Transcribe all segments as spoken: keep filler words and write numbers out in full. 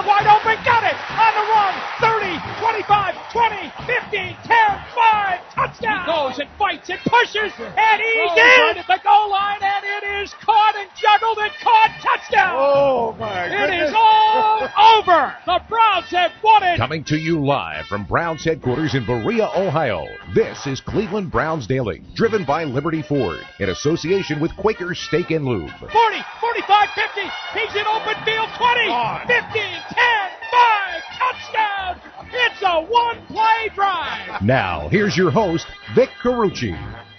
Taylor wide open, got it! On the run, thirty, twenty-five, twenty, fifteen, ten, five, touchdown! He goes and fights and pushes, and he's oh, in right at the goal line, and it is caught and juggled and caught, touchdown! Oh, my goodness. It is all over! The Browns have won it! Coming to you live from Browns headquarters in Berea, Ohio, this is Cleveland Browns Daily, driven by Liberty Ford, in association with Quaker Steak and Lube. forty, forty-five, fifty, he's in open field, twenty, fifteen, ten, five, touchdown! It's a one-play drive! Now, here's your host, Vic Carucci.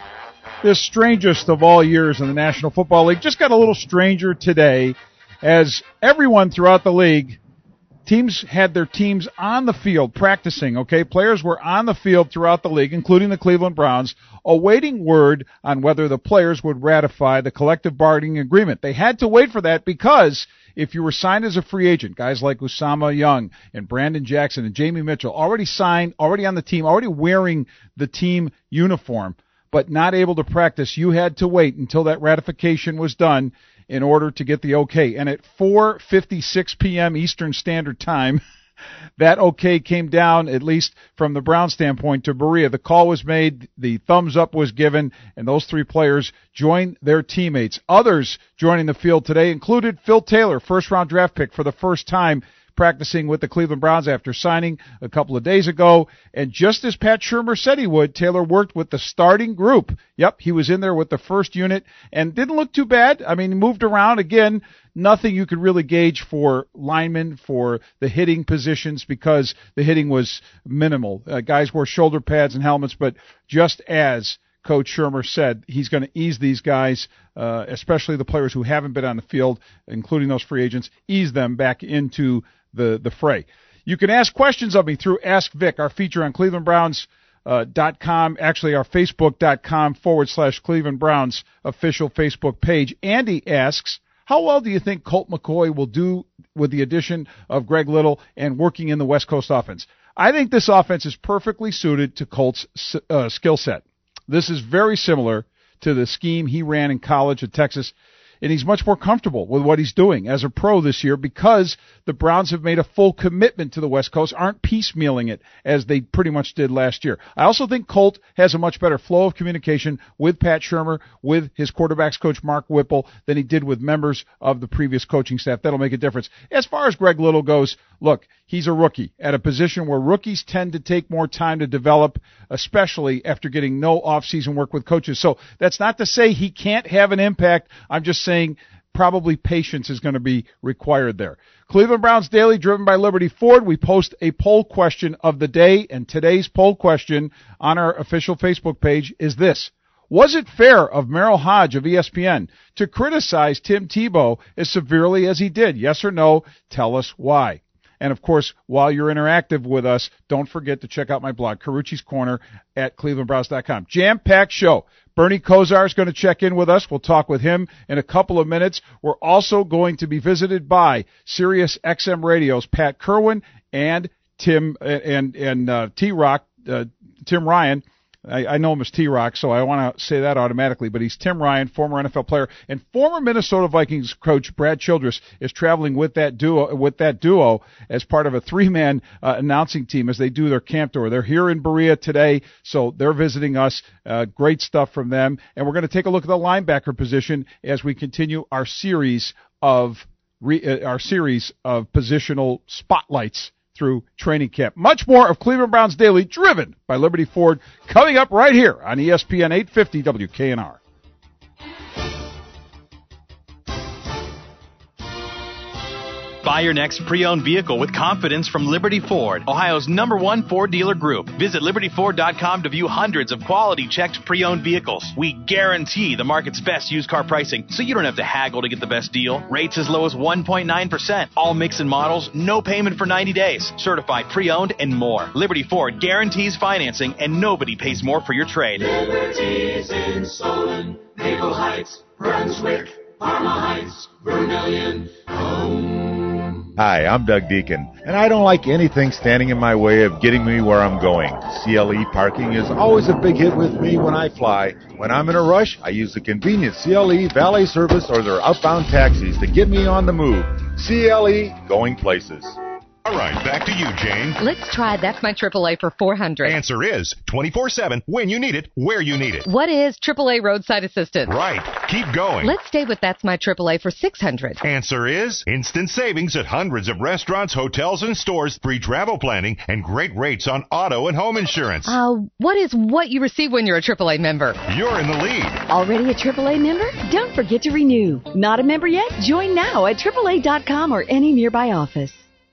This strangest of all years in the National Football League just got a little stranger today as everyone throughout the league, teams had their teams on the field practicing, okay? Players were on the field throughout the league, including the Cleveland Browns, awaiting word on whether the players would ratify the collective bargaining agreement. They had to wait for that because if you were signed as a free agent, guys like Usama Young and Brandon Jackson and Jamie Mitchell already signed, already on the team, already wearing the team uniform, but not able to practice, you had to wait until that ratification was done in order to get the okay. And at four fifty-six p.m. Eastern Standard Time, that okay came down, at least from the Brown standpoint, to Berea. The call was made, the thumbs up was given, and those three players joined their teammates. Others joining the field today included Phil Taylor, first-round draft pick for the first time, practicing with the Cleveland Browns after signing a couple of days ago. And just as Pat Shurmur said he would, Taylor worked with the starting group. Yep, he was in there with the first unit and didn't look too bad. I mean, he moved around. Again, nothing you could really gauge for linemen, for the hitting positions, because the hitting was minimal. Uh, guys wore shoulder pads and helmets, but just as Coach Shurmur said, he's going to ease these guys, uh, especially the players who haven't been on the field, including those free agents, ease them back into the, the fray. You can ask questions of me through Ask Vic, our feature on Cleveland Browns uh, dot com, actually our Facebook.com forward slash Cleveland Browns official Facebook page. Andy asks, how well do you think Colt McCoy will do with the addition of Greg Little and working in the West Coast offense? I think this offense is perfectly suited to Colt's uh, skill set. This is very similar to the scheme he ran in college at Texas, and he's much more comfortable with what he's doing as a pro this year because the Browns have made a full commitment to the West Coast, aren't piecemealing it as they pretty much did last year. I also think Colt has a much better flow of communication with Pat Shurmur, with his quarterbacks coach Mark Whipple, than he did with members of the previous coaching staff. That'll make a difference. As far as Greg Little goes, look, he's a rookie at a position where rookies tend to take more time to develop, especially after getting no off-season work with coaches. So that's not to say he can't have an impact. I'm just saying probably patience is going to be required there. Cleveland Browns Daily, driven by Liberty Ford. We post a poll question of the day, and today's poll question on our official Facebook page is this. Was it fair of Merrill Hodge of E S P N to criticize Tim Tebow as severely as he did? Yes or no? Tell us why. And, of course, while you're interactive with us, don't forget to check out my blog, Carucci's Corner, at Cleveland Browns dot com. Jam-packed show. Bernie Kosar is going to check in with us. We'll talk with him in a couple of minutes. We're also going to be visited by Sirius X M Radio's Pat Kerwin and Tim and and uh, T-Rock, uh, Tim Ryan. I, I know him as T-Rock, so I want to say that automatically, but he's Tim Ryan, former N F L player, and former Minnesota Vikings coach Brad Childress is traveling with that duo with that duo as part of a three-man uh, announcing team as they do their camp tour. They're here in Berea today, so they're visiting us. Uh, great stuff from them, and we're going to take a look at the linebacker position as we continue our series of re, uh, our series of positional spotlights through training camp. Much more of Cleveland Browns Daily, driven by Liberty Ford, coming up right here on E S P N eight fifty W K N R. Buy your next pre-owned vehicle with confidence from Liberty Ford, Ohio's number one Ford dealer group. Visit Liberty Ford dot com to view hundreds of quality-checked pre-owned vehicles. We guarantee the market's best used car pricing, so you don't have to haggle to get the best deal. Rates as low as one point nine percent. All mix and models, no payment for ninety days. Certified pre-owned and more. Liberty Ford guarantees financing, and nobody pays more for your trade. Liberty's in Solon, Maple Heights, Brunswick, Parma Heights, Vermilion, home. Hi, I'm Doug Deacon, and I don't like anything standing in my way of getting me where I'm going. C L E parking is always a big hit with me when I fly. When I'm in a rush, I use the convenient C L E valet service or their outbound taxis to get me on the move. C L E, going places. All right, back to you, Jane. Let's try That's My triple A for four hundred. Answer is twenty-four seven, when you need it, where you need it. What is triple A roadside assistance? Right. Keep going. Let's stay with That's My triple A for six hundred. Answer is instant savings at hundreds of restaurants, hotels, and stores, free travel planning, and great rates on auto and home insurance. Uh, what is what you receive when you're a triple A member? You're in the lead. Already a triple A member? Don't forget to renew. Not a member yet? Join now at triple A dot com or any nearby office.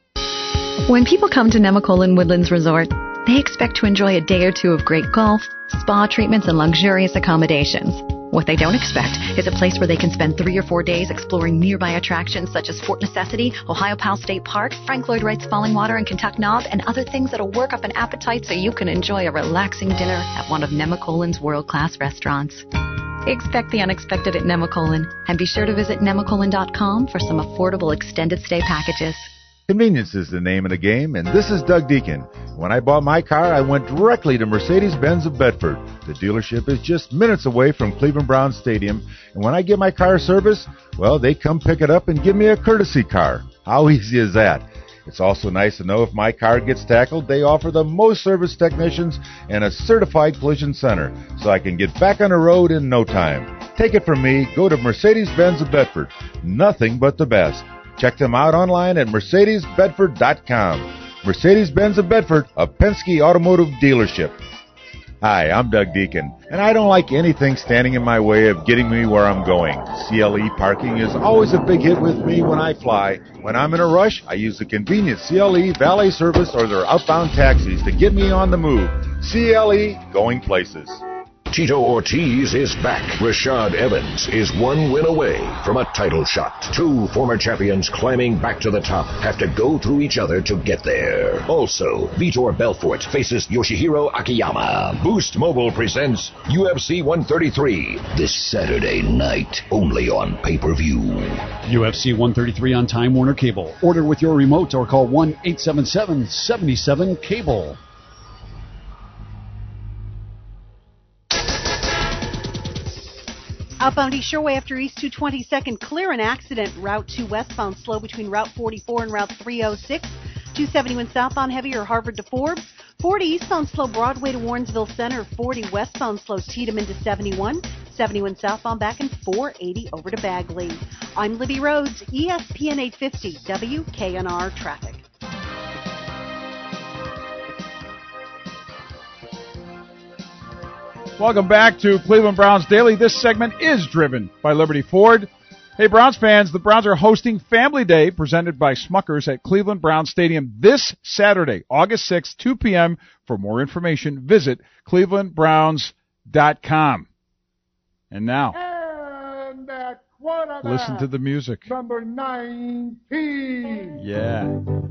When people come to Nemacolin Woodlands Resort, they expect to enjoy a day or two of great golf, spa treatments, and luxurious accommodations. What they don't expect is a place where they can spend three or four days exploring nearby attractions such as Fort Necessity, Ohio Pal State Park, Frank Lloyd Wright's Falling Water, and Kentuck Knob, and other things that'll work up an appetite so you can enjoy a relaxing dinner at one of Nemacolin's world-class restaurants. Expect the unexpected at Nemacolin, and be sure to visit nemacolin dot com for some affordable extended stay packages. Convenience is the name of the game, and this is Doug Deacon. When I bought my car, I went directly to Mercedes-Benz of Bedford. The dealership is just minutes away from Cleveland Browns Stadium, and when I get my car serviced, well, they come pick it up and give me a courtesy car. How easy is that? It's also nice to know if my car gets tackled, they offer the most service technicians and a certified collision center, so I can get back on the road in no time. Take it from me, go to Mercedes-Benz of Bedford. Nothing but the best. Check them out online at mercedes bedford dot com. Mercedes-Benz of Bedford, a Penske automotive dealership. Hi, I'm Doug Deacon, and I don't like anything standing in my way of getting me where I'm going. C L E parking is always a big hit with me when I fly. When I'm in a rush, I use the convenient C L E valet service or their outbound taxis to get me on the move. C L E, going places. Tito Ortiz is back. Rashad Evans is one win away from a title shot. Two former champions climbing back to the top have to go through each other to get there. Also, Vitor Belfort faces Yoshihiro Akiyama. Boost Mobile presents U F C one thirty-three this Saturday night, only on pay-per-view. U F C one thirty-three on Time Warner Cable. Order with your remote or call one eight seven seven, seven seven, cable. Outbound East Shoreway after East two twenty-second, clear an accident. Route two westbound slow between Route forty-four and Route three oh six. two seventy-one southbound heavier Harvard to Forbes. forty eastbound slow Broadway to Warrensville Center. forty westbound slow Tiedemann to seventy-one. seventy-one southbound back and four eighty over to Bagley. I'm Libby Rhodes, E S P N eight fifty, W K N R Traffic. Welcome back to Cleveland Browns Daily. This segment is driven by Liberty Ford. Hey, Browns fans, the Browns are hosting Family Day presented by Smuckers at Cleveland Browns Stadium this Saturday, August sixth, two p.m. For more information, visit cleveland browns dot com. And now, and that quarterback, listen to the music. Number nineteen. Yeah.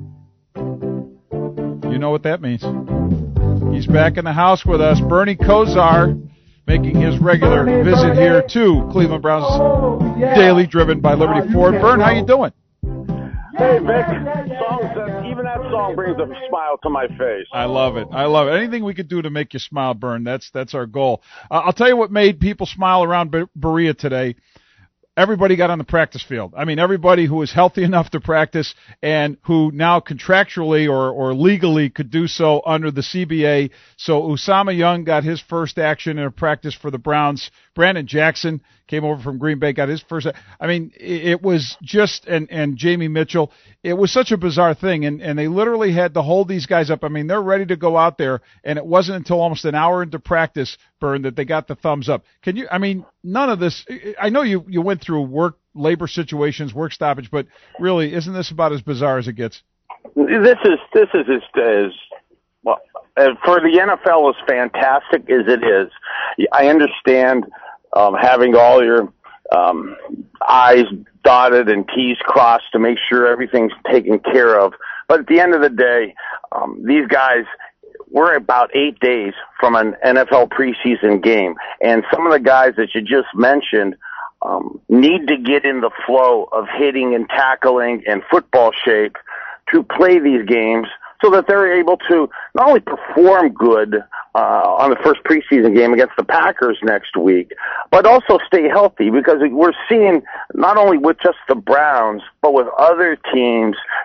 You know what that means. He's back in the house with us, Bernie Kosar, making his regular Bernie, visit Bernie. here to Cleveland Browns oh, yeah. Daily, driven by Liberty oh, Ford. Bern, how you doing? Hey, Vic. Songs that, even that song brings a smile to my face. I love it. I love it. Anything we could do to make you smile, Bern, that's that's our goal. Uh, I'll tell you what made people smile around Be- Berea today. Everybody got on the practice field. I mean, everybody who was healthy enough to practice and who now contractually or, or legally could do so under the C B A. So Usama Young got his first action in a practice for the Browns. Brandon Jackson came over from Green Bay, got his first. I mean, it was just, and, and Jamie Mitchell, it was such a bizarre thing. And, and they literally had to hold these guys up. I mean, they're ready to go out there. And it wasn't until almost an hour into practice, Bern, that they got the thumbs up. Can you, I mean, none of this, I know you, you went through work, labor situations, work stoppage, but really, isn't this about as bizarre as it gets? This is, this is as, as well, for the N F L as fantastic as it is. I understand um, having all your um, I's dotted and T's crossed to make sure everything's taken care of. But at the end of the day, um, these guys, we're about eight days from an N F L preseason game. And some of the guys that you just mentioned um, need to get in the flow of hitting and tackling and football shape to play these games so that they're able to not only perform good uh, on the first preseason game against the Packers next week, but also stay healthy, because we're seeing not only with just the Browns, but with other teams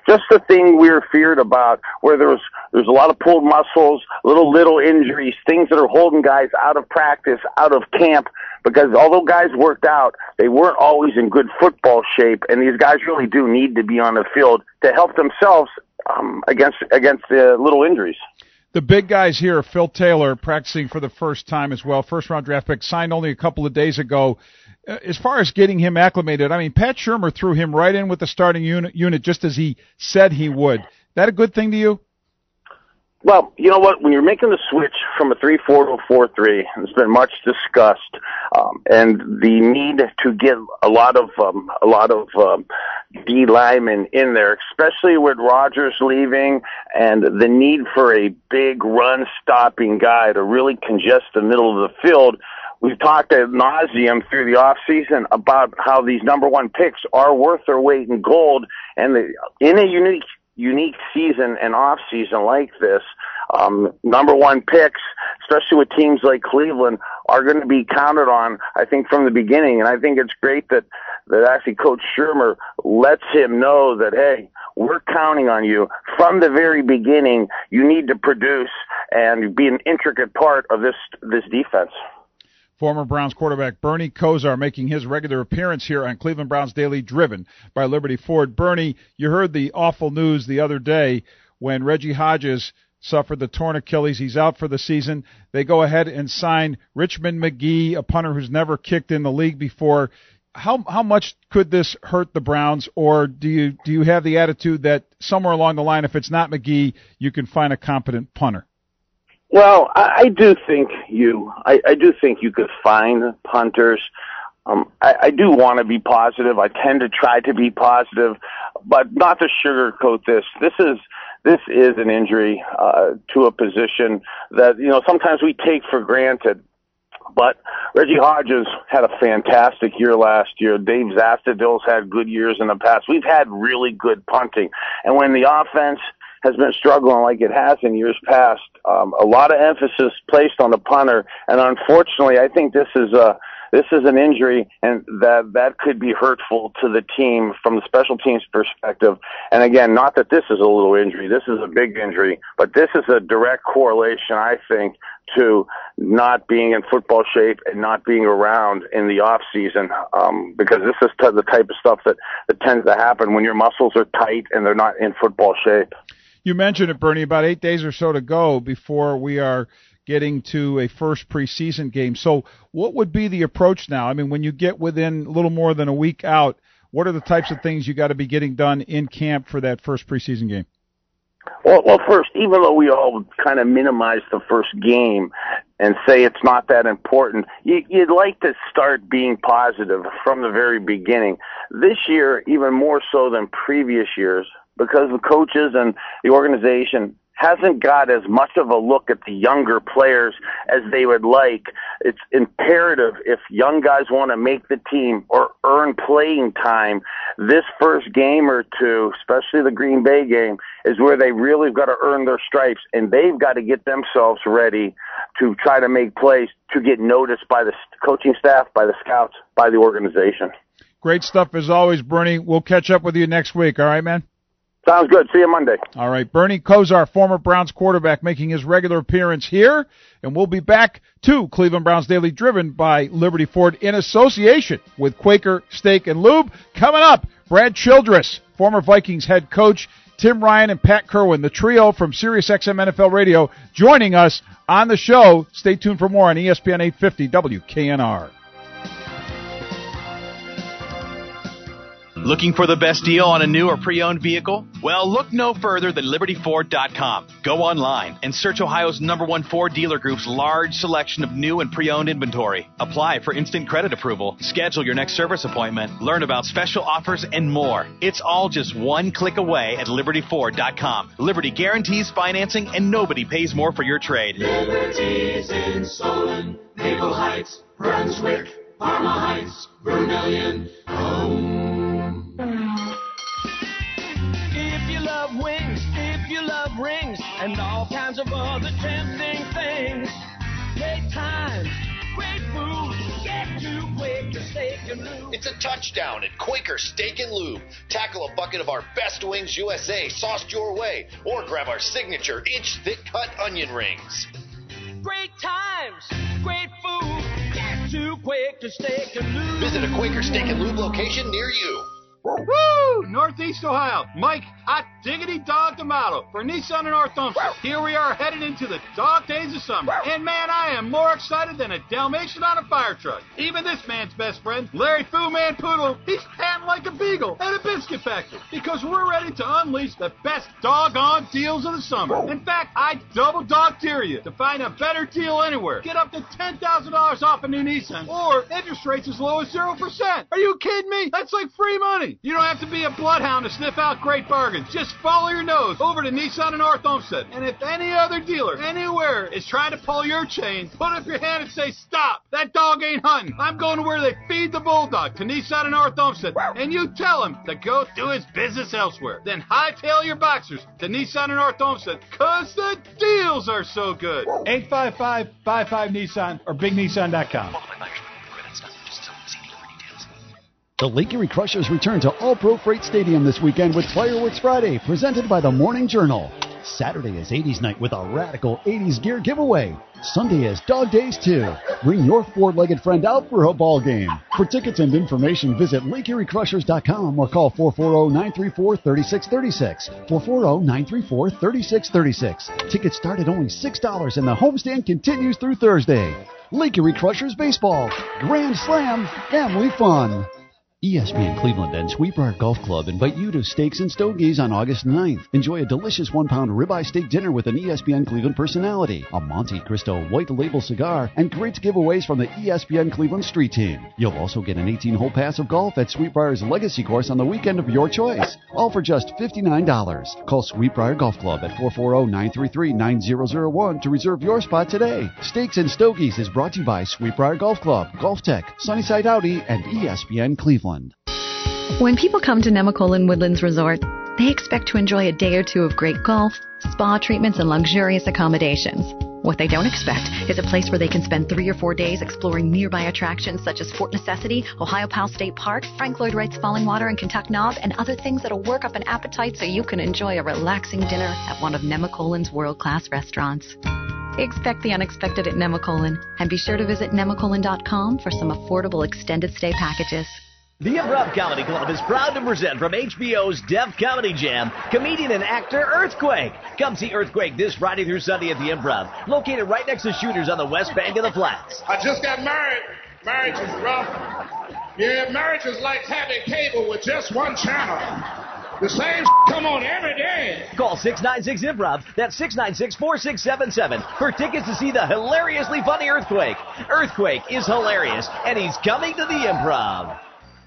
just the thing we were feared about, where there was there's a lot of pulled muscles, little little injuries, things that are holding guys out of practice, out of camp. Because although guys worked out, they weren't always in good football shape, and these guys really do need to be on the field to help themselves um, against against uh, little injuries. The big guys here, Phil Taylor, practicing for the first time as well. First-round draft pick, signed only a couple of days ago. Uh, as far as getting him acclimated, I mean, Pat Shurmur threw him right in with the starting unit, unit just as he said he would. That a good thing to you? Well, you know what? When you're making the switch from a three four to a four three, it's been much discussed, um, and the need to get a lot of um, a lot of um, D linemen in there, especially with Rodgers leaving, and the need for a big run-stopping guy to really congest the middle of the field. We've talked ad nauseum through the off season about how these number one picks are worth their weight in gold, and the, in a unique. unique season and off season like this, um, number one picks, especially with teams like Cleveland, are going to be counted on, I think, from the beginning. And I think it's great that, that actually Coach Shurmur lets him know that, hey, we're counting on you from the very beginning. You need to produce and be an intricate part of this, this defense. Former Browns quarterback Bernie Kosar making his regular appearance here on Cleveland Browns Daily, driven by Liberty Ford. Bernie, you heard the awful news the other day when Reggie Hodges suffered the torn Achilles. He's out for the season. They go ahead and sign Richmond McGee, a punter who's never kicked in the league before. How how much could this hurt the Browns, or do you do you have the attitude that somewhere along the line, if it's not McGee, you can find a competent punter? Well, I, I do think you. I, I do think you could find punters. Um, I, I do want to be positive. I tend to try to be positive, but not to sugarcoat this. This is this is an injury uh, to a position that you know sometimes we take for granted. But Reggie Hodges had a fantastic year last year. Dave Zastudil's had good years in the past. We've had really good punting, and when the offense has been struggling like it has in years past, um, a lot of emphasis placed on the punter, and unfortunately, I think this is a this is an injury, and that that could be hurtful to the team from the special teams perspective. And again, not that this is a little injury, this is a big injury, but this is a direct correlation, I think, to not being in football shape and not being around in the off season, um, because this is t- the type of stuff that, that tends to happen when your muscles are tight and they're not in football shape. You mentioned it, Bernie, about eight days or so to go before we are getting to a first preseason game. So what would be the approach now? I mean, when you get within a little more than a week out, what are the types of things you got to be getting done in camp for that first preseason game? Well, well, first, even though we all kind of minimize the first game and say it's not that important, you, you'd like to start being positive from the very beginning. This year, even more so than previous years, because the coaches and the organization hasn't got as much of a look at the younger players as they would like. It's imperative if young guys want to make the team or earn playing time, this first game or two, especially the Green Bay game, is where they really got to earn their stripes, and they've got to get themselves ready to try to make plays to get noticed by the coaching staff, by the scouts, by the organization. Great stuff as always, Bernie. We'll catch up with you next week. All right, man? Sounds good. See you Monday. All right. Bernie Kosar, former Browns quarterback, making his regular appearance here. And we'll be back to Cleveland Browns Daily, driven by Liberty Ford in association with Quaker Steak and Lube. Coming up, Brad Childress, former Vikings head coach, Tim Ryan and Pat Kerwin, the trio from SiriusXM N F L Radio, joining us on the show. Stay tuned for more on E S P N eight fifty W K N R. Looking for the best deal on a new or pre-owned vehicle? Well, look no further than Liberty Ford dot com. Go online and search Ohio's number one Ford dealer group's large selection of new and pre-owned inventory. Apply for instant credit approval, schedule your next service appointment, learn about special offers, and more. It's all just one click away at Liberty Ford dot com. Liberty guarantees financing, and nobody pays more for your trade. Liberty's in Solon, Maple Heights, Brunswick, Parma Heights, Vermillion, home. If you love wings, if you love rings, and all kinds of other tempting things, great times, great food, get to Quaker Steak and and lube. It's a touchdown at Quaker Steak and Lube. Tackle a bucket of our Best Wings U S A sauced your way, or grab our signature inch-thick cut onion rings. Great times, great food. Get to Quaker Steak and Lube. Visit a Quaker Steak and Lube location near you. Woo! Northeast Ohio. Mike, hot diggity dog tomato for Nissan and North Olmsted. Here we are headed into the dog days of summer. And man, I am more excited than a Dalmatian on a fire truck. Even this man's best friend, Larry Fu Man Poodle, he's panting like a beagle at a biscuit factory because we're ready to unleash the best doggone deals of the summer. In fact, I double dog dare you to find a better deal anywhere. Get up to ten thousand dollars off a new Nissan or interest rates as low as zero percent. Are you kidding me? That's like free money. You don't have to be a bloodhound to sniff out great bargains. Just follow your nose over to Nissan and North Olmsted. And if any other dealer anywhere is trying to pull your chain, put up your hand and say, stop. That dog ain't hunting. I'm going to where they feed the bulldog, to Nissan and North Olmsted. And you tell him to go do his business elsewhere. Then hightail your boxers to Nissan and North Olmsted, because the deals are so good. eight five five, five five, Nissan or big nissan dot com. The Lake Erie Crushers return to All-Pro Freight Stadium this weekend with Fireworks Friday, presented by the Morning Journal. Saturday is eighties night with a radical eighties gear giveaway. Sunday is Dog Days too. Bring your four-legged friend out for a ball game. For tickets and information, visit lake erie crushers dot com or call four four zero, nine three four, three six three six. four four zero, nine three four, three six three six. Tickets start at only six dollars and the homestand continues through Thursday. Lake Erie Crushers Baseball. Grand Slam. Family fun. E S P N Cleveland and Sweetbriar Golf Club invite you to Steaks and Stogies on August ninth. Enjoy a delicious one-pound ribeye steak dinner with an E S P N Cleveland personality, a Monte Cristo White Label cigar, and great giveaways from the E S P N Cleveland Street Team. You'll also get an eighteen-hole pass of golf at Sweetbriar's Legacy Course on the weekend of your choice, all for just fifty-nine dollars. Call Sweetbriar Golf Club at four four zero, nine three three, nine zero zero one to reserve your spot today. Steaks and Stogies is brought to you by Sweetbriar Golf Club, Golf Tech, Sunnyside Audi, and E S P N Cleveland. When people come to Nemacolin Woodlands Resort, they expect to enjoy a day or two of great golf, spa treatments, and luxurious accommodations. What they don't expect is a place where they can spend three or four days exploring nearby attractions such as Fort Necessity, Ohio Pal State Park, Frank Lloyd Wright's Falling Water, and Kentuck Knob, and other things that'll work up an appetite so you can enjoy a relaxing dinner at one of Nemacolin's world-class restaurants. Expect the unexpected at Nemacolin, and be sure to visit nemacolin dot com for some affordable extended stay packages. The Improv Comedy Club is proud to present from H B O's Def Comedy Jam, comedian and actor Earthquake. Come see Earthquake this Friday through Sunday at the Improv, located right next to Shooters on the west bank of the Flats. I just got married. Marriage is rough. Yeah, marriage is like having cable with just one channel. The same come on every day. Call six nine six Improv, that's six nine six, four six seven seven, for tickets to see the hilariously funny Earthquake. Earthquake is hilarious, and he's coming to the Improv.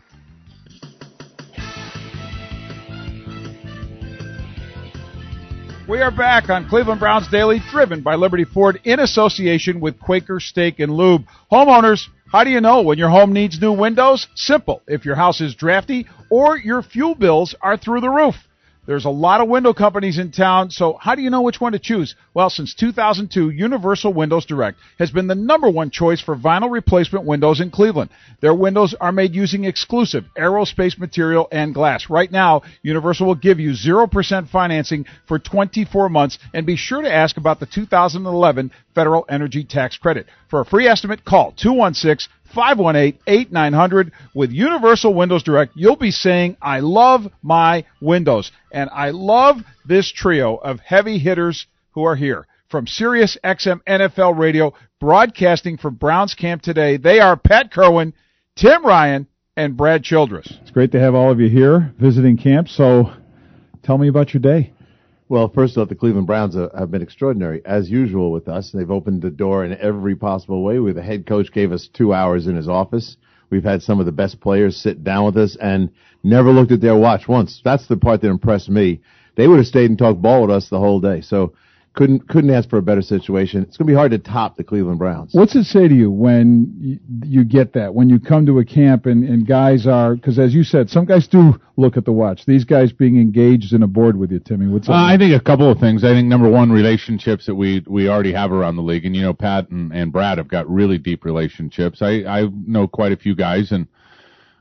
We are back on Cleveland Browns Daily, driven by Liberty Ford in association with Quaker Steak and Lube. Homeowners, how do you know when your home needs new windows? Simple. If your house is drafty or your fuel bills are through the roof. There's a lot of window companies in town, so how do you know which one to choose? Well, since two thousand two, Universal Windows Direct has been the number one choice for vinyl replacement windows in Cleveland. Their windows are made using exclusive aerospace material and glass. Right now, Universal will give you zero percent financing for twenty-four months, and be sure to ask about the two thousand eleven federal energy tax credit. For a free estimate, call two one six, five one eight, eight nine zero zero. With Universal Windows Direct, you'll be saying, I love my windows. And I love this trio of heavy hitters who are here. From Sirius X M N F L Radio, broadcasting from Browns Camp today, they are Pat Kerwin, Tim Ryan, and Brad Childress. It's great to have all of you here visiting camp, so tell me about your day. Well, first off, the Cleveland Browns have been extraordinary, as usual with us. They've opened the door in every possible way. Where the head coach gave us two hours in his office. We've had some of the best players sit down with us and never looked at their watch once. That's the part that impressed me. They would have stayed and talked ball with us the whole day. So couldn't couldn't ask for a better situation. It's going to be hard to top the Cleveland Browns. What's it say to you when you, you get that, when you come to a camp and, and guys are, because as you said, some guys do look at the watch. These guys being engaged and aboard with you, Timmy. What's uh, I think a couple of things. I think, number one, relationships that we we already have around the league. And, you know, Pat and, and Brad have got really deep relationships. I, I know quite a few guys, and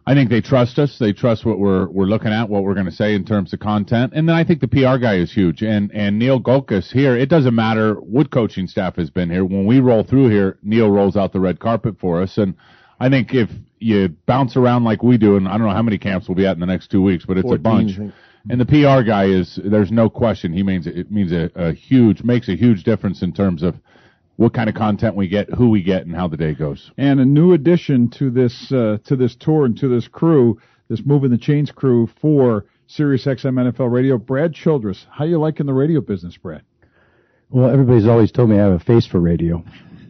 I think they trust us. They trust what we're we're looking at, what we're going to say in terms of content. And then I think the P R guy is huge. And and Neil Golkus here, it doesn't matter what coaching staff has been here. When we roll through here, Neil rolls out the red carpet for us. And I think if you bounce around like we do, and I don't know how many camps we'll be at in the next two weeks, but it's a bunch. And the P R guy is, there's no question, he means it means a, a huge, makes a huge difference in terms of what kind of content we get, who we get, and how the day goes. And a new addition to this uh, to this tour and to this crew, this Moving the Chains crew for SiriusXM N F L Radio, Brad Childress. How you liking the radio business, Brad? Well, everybody's always told me I have a face for radio.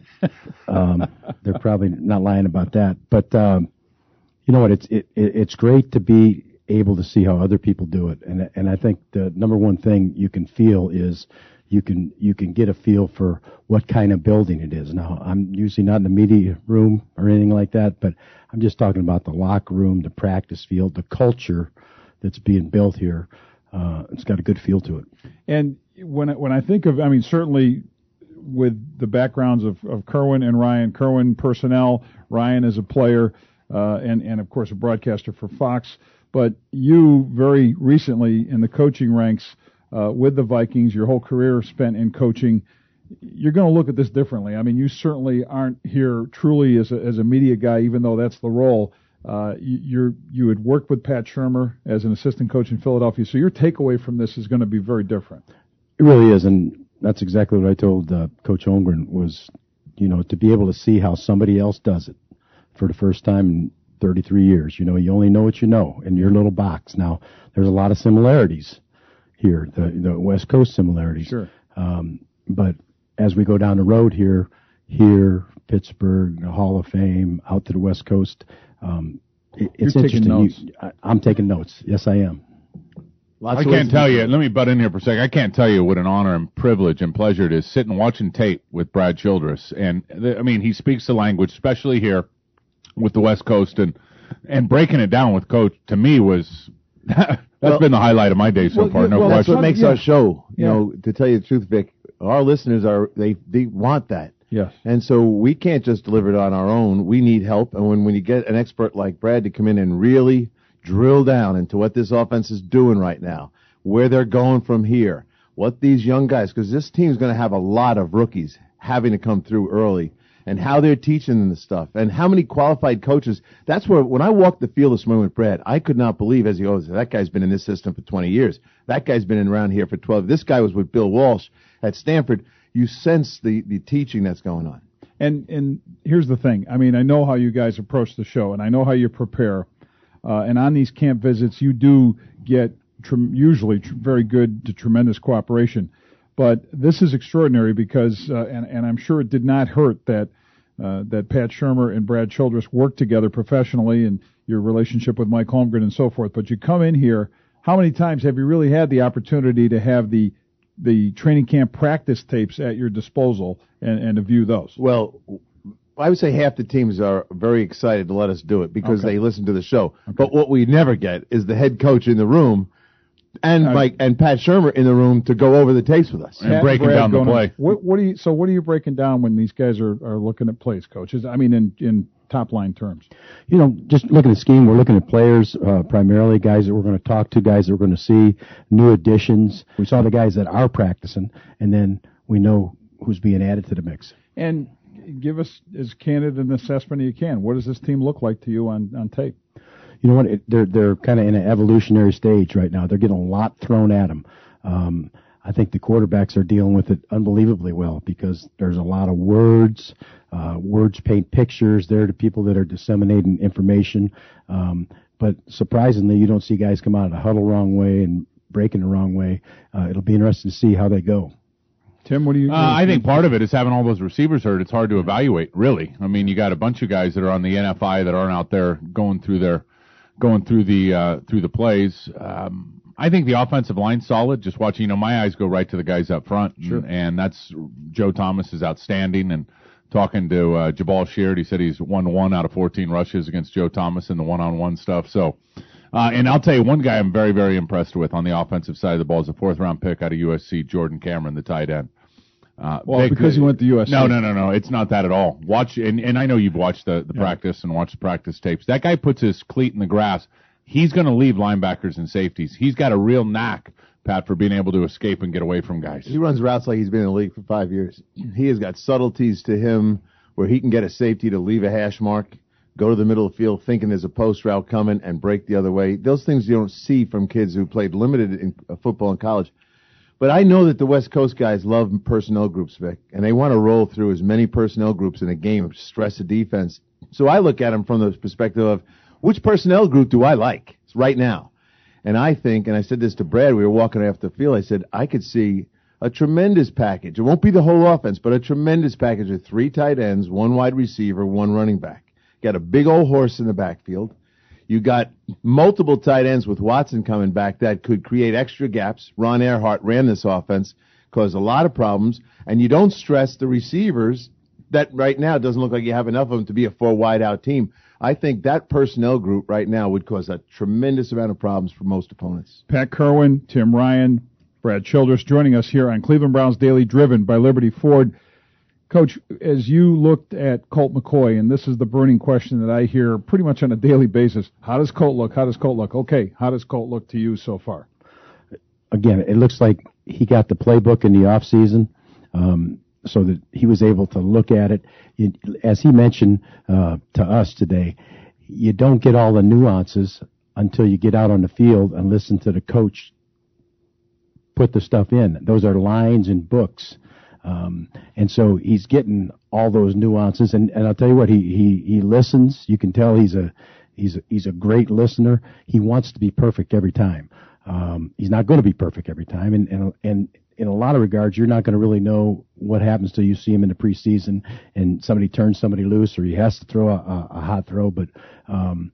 um, they're probably not lying about that. But um, you know what? It's it, it, it's great to be able to see how other people do it, and and I think the number one thing you can feel is you can you can get a feel for what kind of building it is. Now, I'm usually not in the media room or anything like that, but I'm just talking about the locker room, the practice field, the culture that's being built here. Uh, it's got a good feel to it. And when I, when I think of, I mean, certainly with the backgrounds of, of Kerwin and Ryan, Kerwin personnel, Ryan as a player, uh, and, and of course a broadcaster for Fox, but you very recently in the coaching ranks uh, with the Vikings, your whole career spent in coaching. You're going to look at this differently. I mean, you certainly aren't here truly as a, as a media guy, even though that's the role. Uh, you, you're, you had worked with Pat Shurmur as an assistant coach in Philadelphia, so your takeaway from this is going to be very different. It really is, and that's exactly what I told uh, Coach Holmgren was, you know, to be able to see how somebody else does it for the first time in thirty-three years. You know, you only know what you know in your little box. Now, there's a lot of similarities here, the, the West Coast similarities. Sure. Um, but as we go down the road here, here, Pittsburgh, Hall of Fame, out to the West Coast, um, it, it's You're interesting. taking notes. You, I, I'm taking notes. Yes, I am. Lots I can't tell you, let me butt in here for a second. I can't tell you what an honor and privilege and pleasure it is sitting watching tape with Brad Childress. And, I mean, he speaks the language, especially here with the West Coast, and and breaking it down with Coach, to me, was that's well, been the highlight of my day so well, far. No well, question. That's what makes yeah. our show. You Yeah. know, to tell you the truth, Vic, our listeners are they they want that. Yes. And so we can't just deliver it on our own. We need help. And when when you get an expert like Brad to come in and really drill down into what this offense is doing right now, where they're going from here, what these young guys, because this team's going to have a lot of rookies having to come through early, and how they're teaching them the stuff, and how many qualified coaches. That's where, when I walked the field this morning with Brad, I could not believe, as he goes, that guy's been in this system for twenty years. That guy's been around here for twelve. This guy was with Bill Walsh at Stanford. You sense the, the teaching that's going on. And and here's the thing. I mean, I know how you guys approach the show, and I know how you prepare. Uh, and on these camp visits, you do get tr- usually tr- very good to tremendous cooperation. But this is extraordinary because, uh, and, and I'm sure it did not hurt that uh, that Pat Shurmur and Brad Childress worked together professionally, and your relationship with Mike Holmgren and so forth. But you come in here, how many times have you really had the opportunity to have the the training camp practice tapes at your disposal and, and to view those? Well, I would say half the teams are very excited to let us do it because Okay. they listen to the show. Okay. But what we never get is the head coach in the room and Uh, Mike and Pat Shurmur in the room to go over the tapes with us. Pat and Brad going on- What, what do you? So what are you breaking down when these guys are, are looking at plays, coaches? I mean, in in top line terms. You know, just looking at scheme, we're looking at players uh, primarily, guys that we're going to talk to, guys that we're going to see, new additions. We saw the guys that are practicing, and then we know who's being added to the mix. And give us as candid an assessment as you can. What does this team look like to you on, on tape? You know what? It, they're they're kind of in an evolutionary stage right now. They're getting a lot thrown at them. Um, I think the quarterbacks are dealing with it unbelievably well because there's a lot of words. Uh, words paint pictures. They're the people that are disseminating information. Um, but surprisingly, you don't see guys come out of the huddle wrong way and breaking the wrong way. Uh, it'll be interesting to see how they go. Tim, what do you? Uh, I think part of it is having all those receivers hurt. It's hard to evaluate, really. I mean, you got a bunch of guys that are on the N F I that aren't out there going through their, going through the uh, through the plays. Um, I think the offensive line's solid. Just watching, you know, my eyes go right to the guys up front, Sure. and, and that's Joe Thomas is outstanding. And talking to uh, Jabal Sheard, he said he's won one out of fourteen rushes against Joe Thomas in the one-on-one stuff. So, uh, and I'll tell you one guy I'm very, very impressed with on the offensive side of the ball is a fourth-round pick out of U S C, Jordan Cameron, the tight end. Uh, well, Vic, because he went to U S C. No, no, no, no. It's not that at all. Watch, and, and I know you've watched the, the yeah. practice and watched the practice tapes. That guy puts his cleat in the grass. He's going to leave linebackers and safeties. He's got a real knack, Pat, for being able to escape and get away from guys. He runs routes like he's been in the league for five years. He has got subtleties to him where he can get a safety to leave a hash mark, go to the middle of the field thinking there's a post route coming, and break the other way. Those things you don't see from kids who played limited in uh, football in college. But I know that the West Coast guys love personnel groups, Vic, and they want to roll through as many personnel groups in a game to stress the defense. So I look at them from the perspective of, which personnel group do I like right now? And I think, and I said this to Brad, we were walking off the field, I said, I could see a tremendous package. It won't be the whole offense, but a tremendous package of three tight ends, one wide receiver, one running back. Got a big old horse in the backfield. You got multiple tight ends with Watson coming back that could create extra gaps. Ron Earhart ran this offense, caused a lot of problems, and you don't stress the receivers that right now doesn't look like you have enough of them to be a four wide out team. I think that personnel group right now would cause a tremendous amount of problems for most opponents. Pat Kerwin, Tim Ryan, Brad Childress joining us here on Cleveland Browns Daily, driven by Liberty Ford. Coach, as you looked at Colt McCoy, and this is the burning question that I hear pretty much on a daily basis, how does Colt look? How does Colt look? Okay, how does Colt look to you so far? Again, it looks like he got the playbook in the off season, um, so that he was able to look at it. it as he mentioned uh, to us today, you don't get all the nuances until you get out on the field and listen to the coach put the stuff in. Those are lines and books. Um, and so he's getting all those nuances, and, and I'll tell you what, he, he, he listens. You can tell he's a, he's a, he's a great listener. He wants to be perfect every time. Um, he's not going to be perfect every time. And, and, and in a lot of regards, you're not going to really know what happens till you see him in the preseason and somebody turns somebody loose or he has to throw a, a, a hot throw. But, um,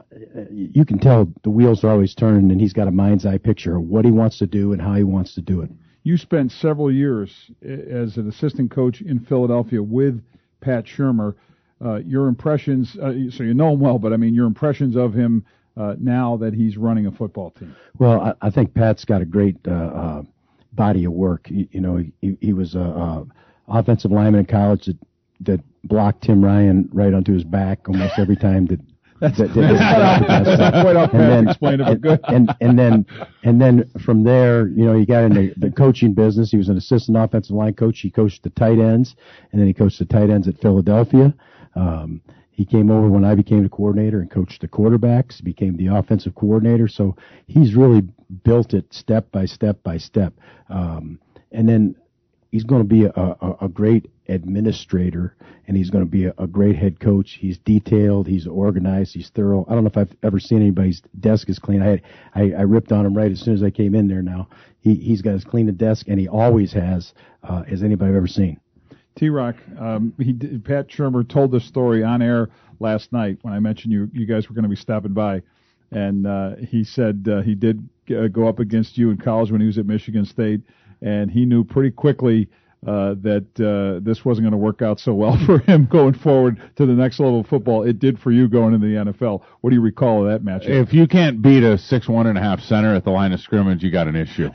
you can tell the wheels are always turning, and he's got a mind's eye picture of what he wants to do and how he wants to do it. You spent several years as an assistant coach in Philadelphia with Pat Shurmur. Uh, your impressions, uh, so you know him well, but I mean your impressions of him uh, now that he's running a football team. Well, I, I think Pat's got a great uh, uh, body of work. You, you know, he, he was a, a offensive lineman in college that, that blocked Tim Ryan right onto his back almost every time that. That's, that, that, that's, that's not quite up and explain it, but good. And, and then and then from there, you know, he got into the coaching business. He was an assistant offensive line coach. He coached the tight ends, and then he coached the tight ends at Philadelphia. Um, he came over when I became the coordinator and coached the quarterbacks, became the offensive coordinator. So he's really built it step by step by step. Um, and then he's going to be a, a, a great administrator, and he's going to be a, a great head coach. He's detailed, he's organized, he's thorough. I don't know if I've ever seen anybody's desk as clean. I had, I, I ripped on him right as soon as I came in there. Now he he's got as clean a desk, and he always has uh, as anybody I've ever seen. T-Rock, um, he did, Pat Shurmur told this story on air last night when I mentioned you you guys were going to be stopping by, and uh, he said uh, he did uh, go up against you in college when he was at Michigan State, and he knew pretty quickly Uh, that uh, this wasn't going to work out so well for him going forward to the next level of football. It did for you going into the N F L. What do you recall of that matchup? If you can't beat a six one and a half center at the line of scrimmage, you got an issue.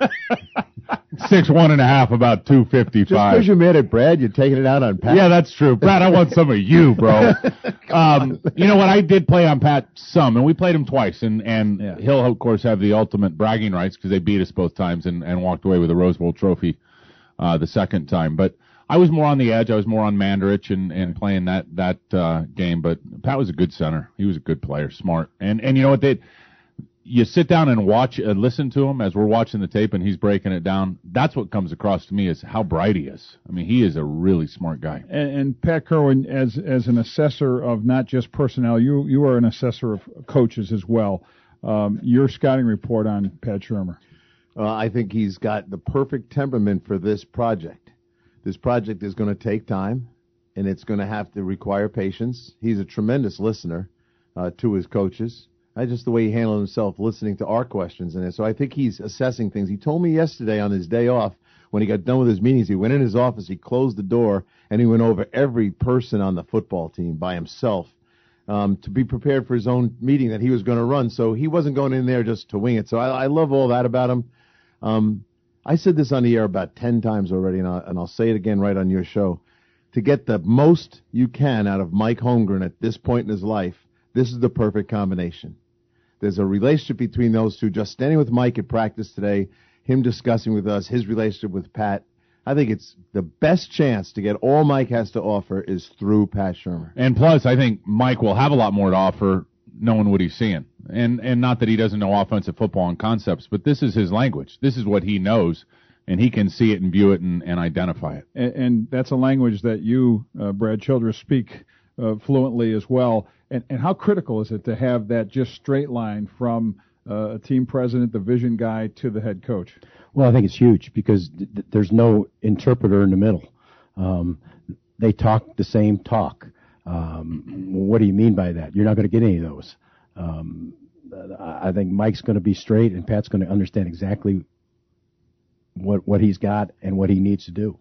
Six one and a half, about two fifty five. Just because you're mad at Brad, you're taking it out on Pat. Yeah, that's true. Brad, I want some of you, bro. um, you know what? I did play on Pat some, and we played him twice, and and yeah. He'll of course have the ultimate bragging rights because they beat us both times and, and walked away with a Rose Bowl trophy. Uh, the second time, but I was more on the edge. I was more on Mandarich and, and playing that that uh, game. But Pat was a good center. He was a good player, smart. And and you know what? They you sit down and watch and listen to him as we're watching the tape and he's breaking it down. That's what comes across to me is how bright he is. I mean, he is a really smart guy. And, and Pat Kerwin, as as an assessor of not just personnel, you you are an assessor of coaches as well. Um, your scouting report on Pat Shurmur. Uh, I think he's got the perfect temperament for this project. This project is going to take time, and it's going to have to require patience. He's a tremendous listener uh, to his coaches. I just the way he handled himself listening to our questions. And so I think he's assessing things. He told me yesterday on his day off, when he got done with his meetings, he went in his office, he closed the door, and he went over every person on the football team by himself um, to be prepared for his own meeting that he was going to run. So he wasn't going in there just to wing it. So I, I love all that about him. Um, I said this on the air about ten times already, and I'll, and I'll say it again right on your show. To get the most you can out of Mike Holmgren at this point in his life, this is the perfect combination. There's a relationship between those two. Just standing with Mike at practice today, him discussing with us his relationship with Pat. I think it's the best chance to get all Mike has to offer is through Pat Shurmur. And plus, I think Mike will have a lot more to offer knowing what he's seeing. And and not that he doesn't know offensive football and concepts, but this is his language. This is what he knows, and he can see it and view it and, and identify it. And, and that's a language that you, uh, Brad Childress, speak uh, fluently as well. And, and how critical is it to have that just straight line from uh, a team president, the vision guy, to the head coach? Well, I think it's huge because th- th- there's no interpreter in the middle. Um, they talk the same talk. Um, what do you mean by that? You're not going to get any of those. Um, I think Mike's going to be straight, and Pat's going to understand exactly what what he's got and what he needs to do.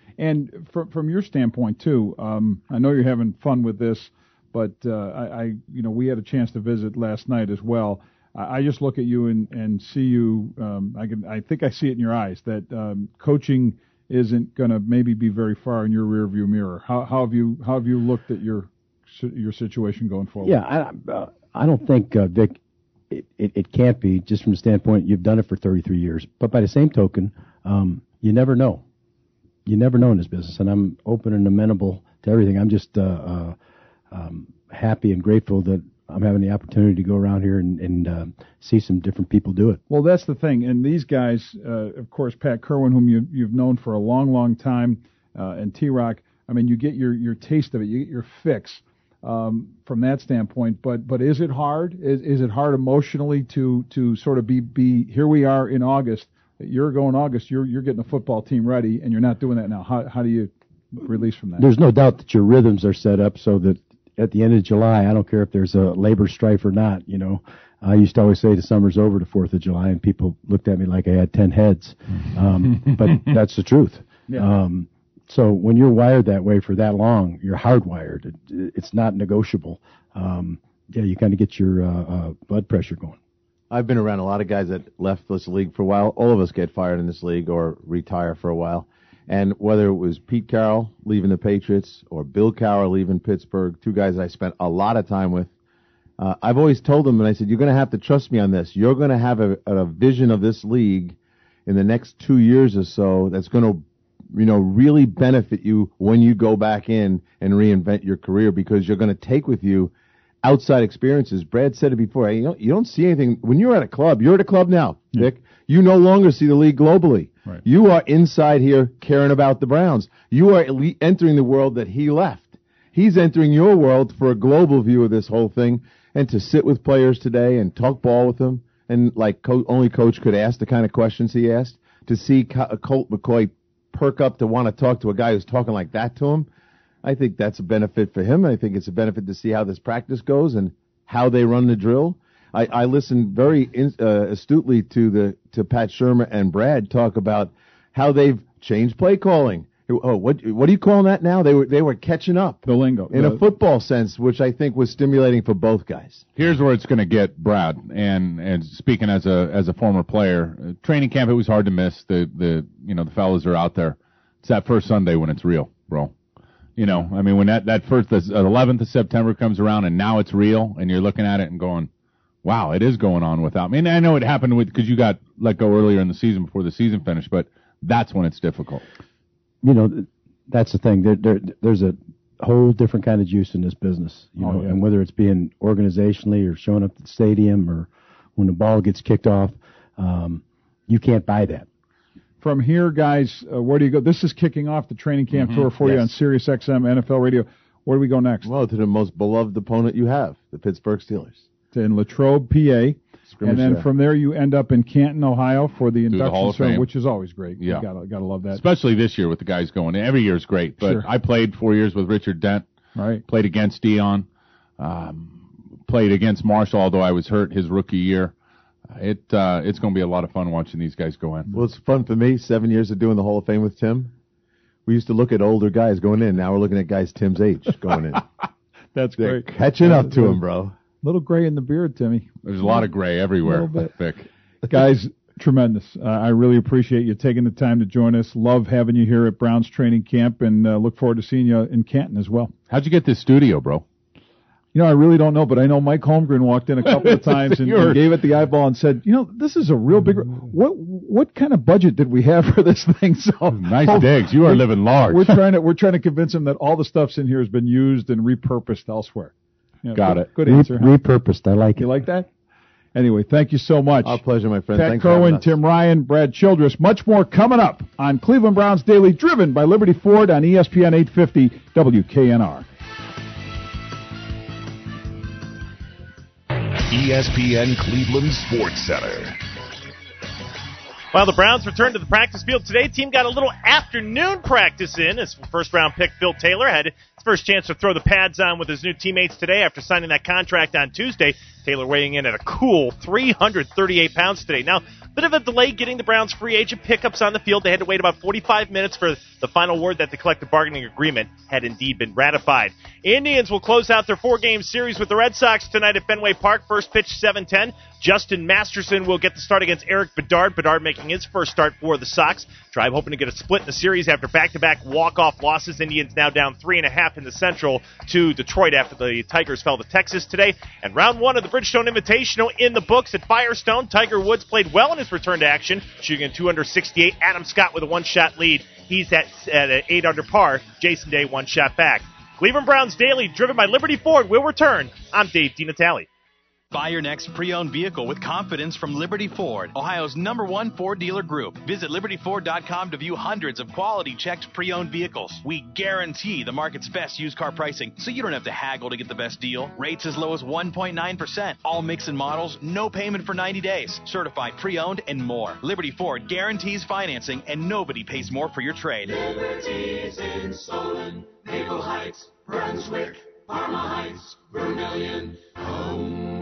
And from from your standpoint too, um, I know you're having fun with this, but uh, I, I, you know, we had a chance to visit last night as well. I, I just look at you and, and see you. Um, I can, I think I see it in your eyes that um, coaching isn't going to maybe be very far in your rearview mirror. How, how have you how have you looked at your your situation going forward? Yeah, I, uh, I don't think uh, Vic, it, it it can't be just from the standpoint you've done it for thirty-three years. But by the same token, um, you never know. You never know in this business, and I'm open and amenable to everything. I'm just uh, uh, um, happy and grateful that I'm having the opportunity to go around here and, and uh, see some different people do it. Well, that's the thing. And these guys, uh, of course, Pat Kerwin, whom you, you've known for a long, long time, uh, and T-Rock, I mean, you get your, your taste of it. You get your fix um, from that standpoint. But but is it hard? Is, is it hard emotionally to to sort of be, be here we are in August. You're going August. You're you're getting a football team ready, and you're not doing that now. How how do you release from that? There's no doubt that your rhythms are set up so that at the end of July, I don't care if there's a labor strife or not. You know, I used to always say the summer's over to Fourth of July, and people looked at me like I had ten heads. Um, but that's the truth. Yeah. Um, so when you're wired that way for that long, you're hardwired. It, it's not negotiable. Um, yeah, you kind of get your uh, uh, blood pressure going. I've been around a lot of guys that left this league for a while. All of us get fired in this league or retire for a while. And whether it was Pete Carroll leaving the Patriots or Bill Cowher leaving Pittsburgh, two guys I spent a lot of time with, uh, I've always told them, and I said, you're going to have to trust me on this. You're going to have a, a vision of this league in the next two years or so that's going to, you know, really benefit you when you go back in and reinvent your career, because you're going to take with you outside experiences. Brad said it before. Hey, you don't, you don't see anything when you're at a club. You're at a club now, Yeah. Vic. You no longer see the league globally. Right. You are inside here caring about the Browns. You are elite, entering the world that he left. He's entering your world for a global view of this whole thing, and to sit with players today and talk ball with them, and like co- only coach could ask the kind of questions he asked, to see Co- Colt McCoy perk up to want to talk to a guy who's talking like that to him, I think that's a benefit for him. I think it's a benefit to see how this practice goes and how they run the drill. I, I listened very in, uh, astutely to the to Pat Shurmur and Brad talk about how they've changed play calling. Oh, what what are you calling that now? They were they were catching up the lingo in the, a football sense, which I think was stimulating for both guys. Here's where it's going to get, Brad. And and speaking as a as a former player, uh, training camp, it was hard to miss. The the you know the fellas are out there. It's that first Sunday when it's real, bro. You know, I mean, when that that first the eleventh of September comes around and now it's real, and you're looking at it and going, wow, it is going on without me. And I know it happened with because you got let go earlier in the season before the season finished, but that's when it's difficult. You know, that's the thing. There, there, there's a whole different kind of juice in this business. You Oh, know, yeah. and whether it's being organizationally or showing up at the stadium or when the ball gets kicked off, um, you can't buy that. From here, guys, uh, where do you go? This is kicking off the training camp Mhm. tour for you Yes. on Sirius X M N F L Radio. Where do we go next? Well, to the most beloved opponent you have, the Pittsburgh Steelers. In Latrobe, P A. Scrimmage And then there. from there, you end up in Canton, Ohio for the the induction Hall of ceremony, Fame. which is always great. Yeah. You gotta, gotta love that. Especially this year with the guys going. Every year is great, but Sure. I played four years with Richard Dent. Right. Played against Dion. Um, played against Marshall, although I was hurt his rookie year. It uh, it's going to be a lot of fun watching these guys go in. Well, it's fun for me. Seven years of doing the Hall of Fame with Tim. We used to look at older guys going in. Now we're looking at guys Tim's age going in. That's They're great. catching up to him, bro. Little gray in the beard, Timmy. There's a lot of gray everywhere, Little bit. Vic. Guys, Tremendous. Uh, I really appreciate you taking the time to join us. Love having you here at Browns training camp, and uh, look forward to seeing you in Canton as well. How'd you get this studio, bro? You know, I really don't know, but I know Mike Holmgren walked in a couple of times and, and gave it the eyeball and said, you know, this is a real big, what what kind of budget did we have for this thing? So Nice oh, digs. You are living large. We're trying to we're trying to convince him that all the stuff's in here has been used and repurposed elsewhere. You know, Got good, it. Good answer. Re- repurposed. I like you it. You like that? Anyway, thank you so much. Our pleasure, my friend. Pat Thanks for having Kerwin, us. Tim Ryan, Brad Childress. Much more coming up on Cleveland Browns Daily, driven by Liberty Ford on E S P N eight fifty W K N R. E S P N Cleveland Sports Center. While the Browns returned to the practice field today, team got a little afternoon practice in as first-round pick Phil Taylor had his first chance to throw the pads on with his new teammates today after signing that contract on Tuesday. Taylor weighing in at a cool three hundred thirty-eight pounds today. Now, a bit of a delay getting the Browns free agent pickups on the field. They had to wait about forty-five minutes for the final word that the collective bargaining agreement had indeed been ratified. Indians will close out their four-game series with the Red Sox tonight at Fenway Park. First pitch, seven ten. Justin Masterson will get the start against Eric Bedard. Bedard making his first start for the Sox. Tribe hoping to get a split in the series after back-to-back walk-off losses. Indians now down three and a half in the Central to Detroit after the Tigers fell to Texas today. And round one of the Bridgestone Invitational in the books at Firestone. Tiger Woods played well in his return to action, shooting a two under sixty-eight. Adam Scott with a one-shot lead. He's at, at an eight under par. Jason Day one shot back. Cleveland Browns Daily, driven by Liberty Ford, will return. I'm Dave DiNatale. Buy your next pre-owned vehicle with confidence from Liberty Ford, Ohio's number one Ford dealer group. Visit liberty ford dot com to view hundreds of quality-checked pre-owned vehicles. We guarantee the market's best used car pricing, so you don't have to haggle to get the best deal. Rates as low as one point nine percent. All mix and models, no payment for ninety days. Certified pre-owned and more. Liberty Ford guarantees financing, and nobody pays more for your trade. Liberty's in Solon, Maple Heights, Brunswick, Parma Heights, Vermillion, home.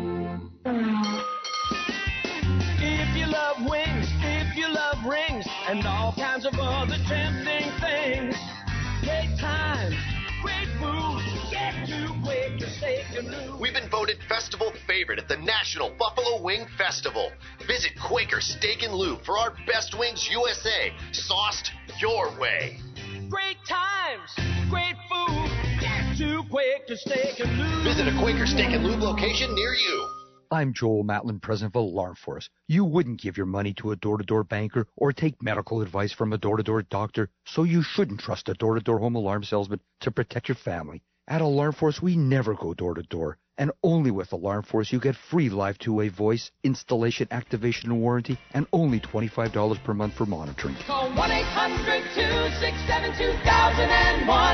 If you love wings, if you love rings, and all kinds of other tempting things, great times, great food, get to Quaker Steak and Lube. We've been voted festival favorite at the National Buffalo Wing Festival. Visit Quaker Steak and Lube for our best wings U S A, sauced your way. Great times, great food, get to Quaker Steak and Lube. Visit a Quaker Steak and Lube location near you. I'm Joel Matlin, president of Alarm Force. You wouldn't give your money to a door-to-door banker or take medical advice from a door-to-door doctor, so you shouldn't trust a door-to-door home alarm salesman to protect your family. At Alarm Force, we never go door-to-door, and only with Alarm Force you get free live two-way voice, installation, activation, and warranty, and only twenty-five dollars per month for monitoring. Call one eight hundred two six seven two thousand one.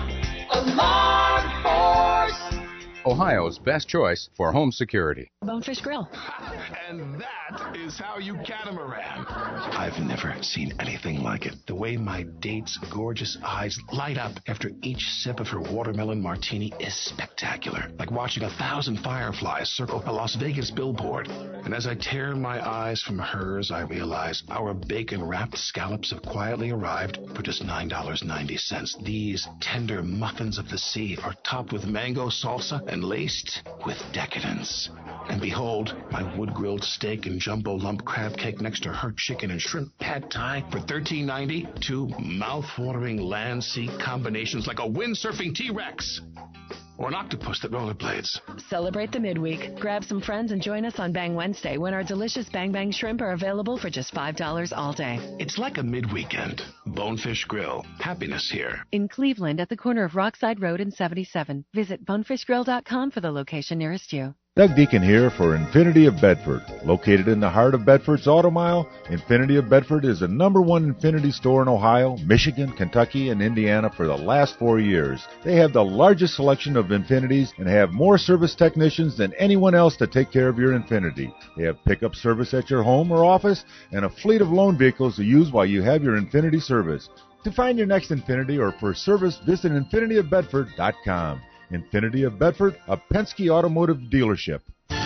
Alarm Force. Ohio's best choice for home security. Bonefish Grill. And that is how you catamaran. I've never seen anything like it. The way my date's gorgeous eyes light up after each sip of her watermelon martini is spectacular. Like watching a thousand fireflies circle a Las Vegas billboard. And as I tear my eyes from hers, I realize our bacon-wrapped scallops have quietly arrived for just nine dollars and ninety cents. These tender muffins of the sea are topped with mango salsa and laced with decadence. And behold, my wood-grilled steak and jumbo lump crab cake next to her chicken and shrimp pad thai for thirteen ninety. Two mouth-watering land-sea combinations like a windsurfing T-Rex or an octopus that rollerblades. Celebrate the midweek. Grab some friends and join us on Bang Wednesday when our delicious Bang Bang shrimp are available for just five dollars all day. It's like a mid-weekend. Bonefish Grill. Happiness here. In Cleveland at the corner of Rockside Road and seventy-seven. Visit bonefish grill dot com for the location nearest you. Doug Deacon here for Infinity of Bedford. Located in the heart of Bedford's Auto Mile, Infinity of Bedford is the number one Infinity store in Ohio, Michigan, Kentucky, and Indiana for the last four years. They have the largest selection of Infinities and have more service technicians than anyone else to take care of your Infinity. They have pickup service at your home or office and a fleet of loan vehicles to use while you have your Infinity service. To find your next Infinity or for service, visit infinity of bedford dot com. Infinity of Bedford, a Penske automotive dealership.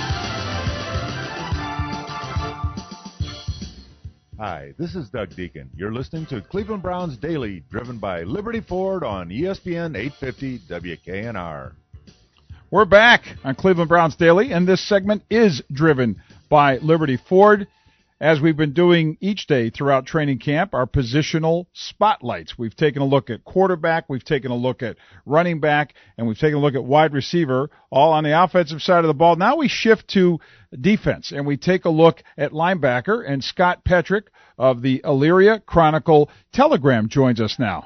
Hi, this is Doug Deacon. You're listening to Cleveland Browns Daily, driven by Liberty Ford on E S P N eight fifty W K N R. We're back on Cleveland Browns Daily, and this segment is driven by Liberty Ford. as we've been doing each day throughout training camp, our positional spotlights. We've taken a look at quarterback, we've taken a look at running back, and we've taken a look at wide receiver, all on the offensive side of the ball. Now we shift to defense, and we take a look at linebacker, and Scott Petrik of the Elyria Chronicle Telegram joins us now.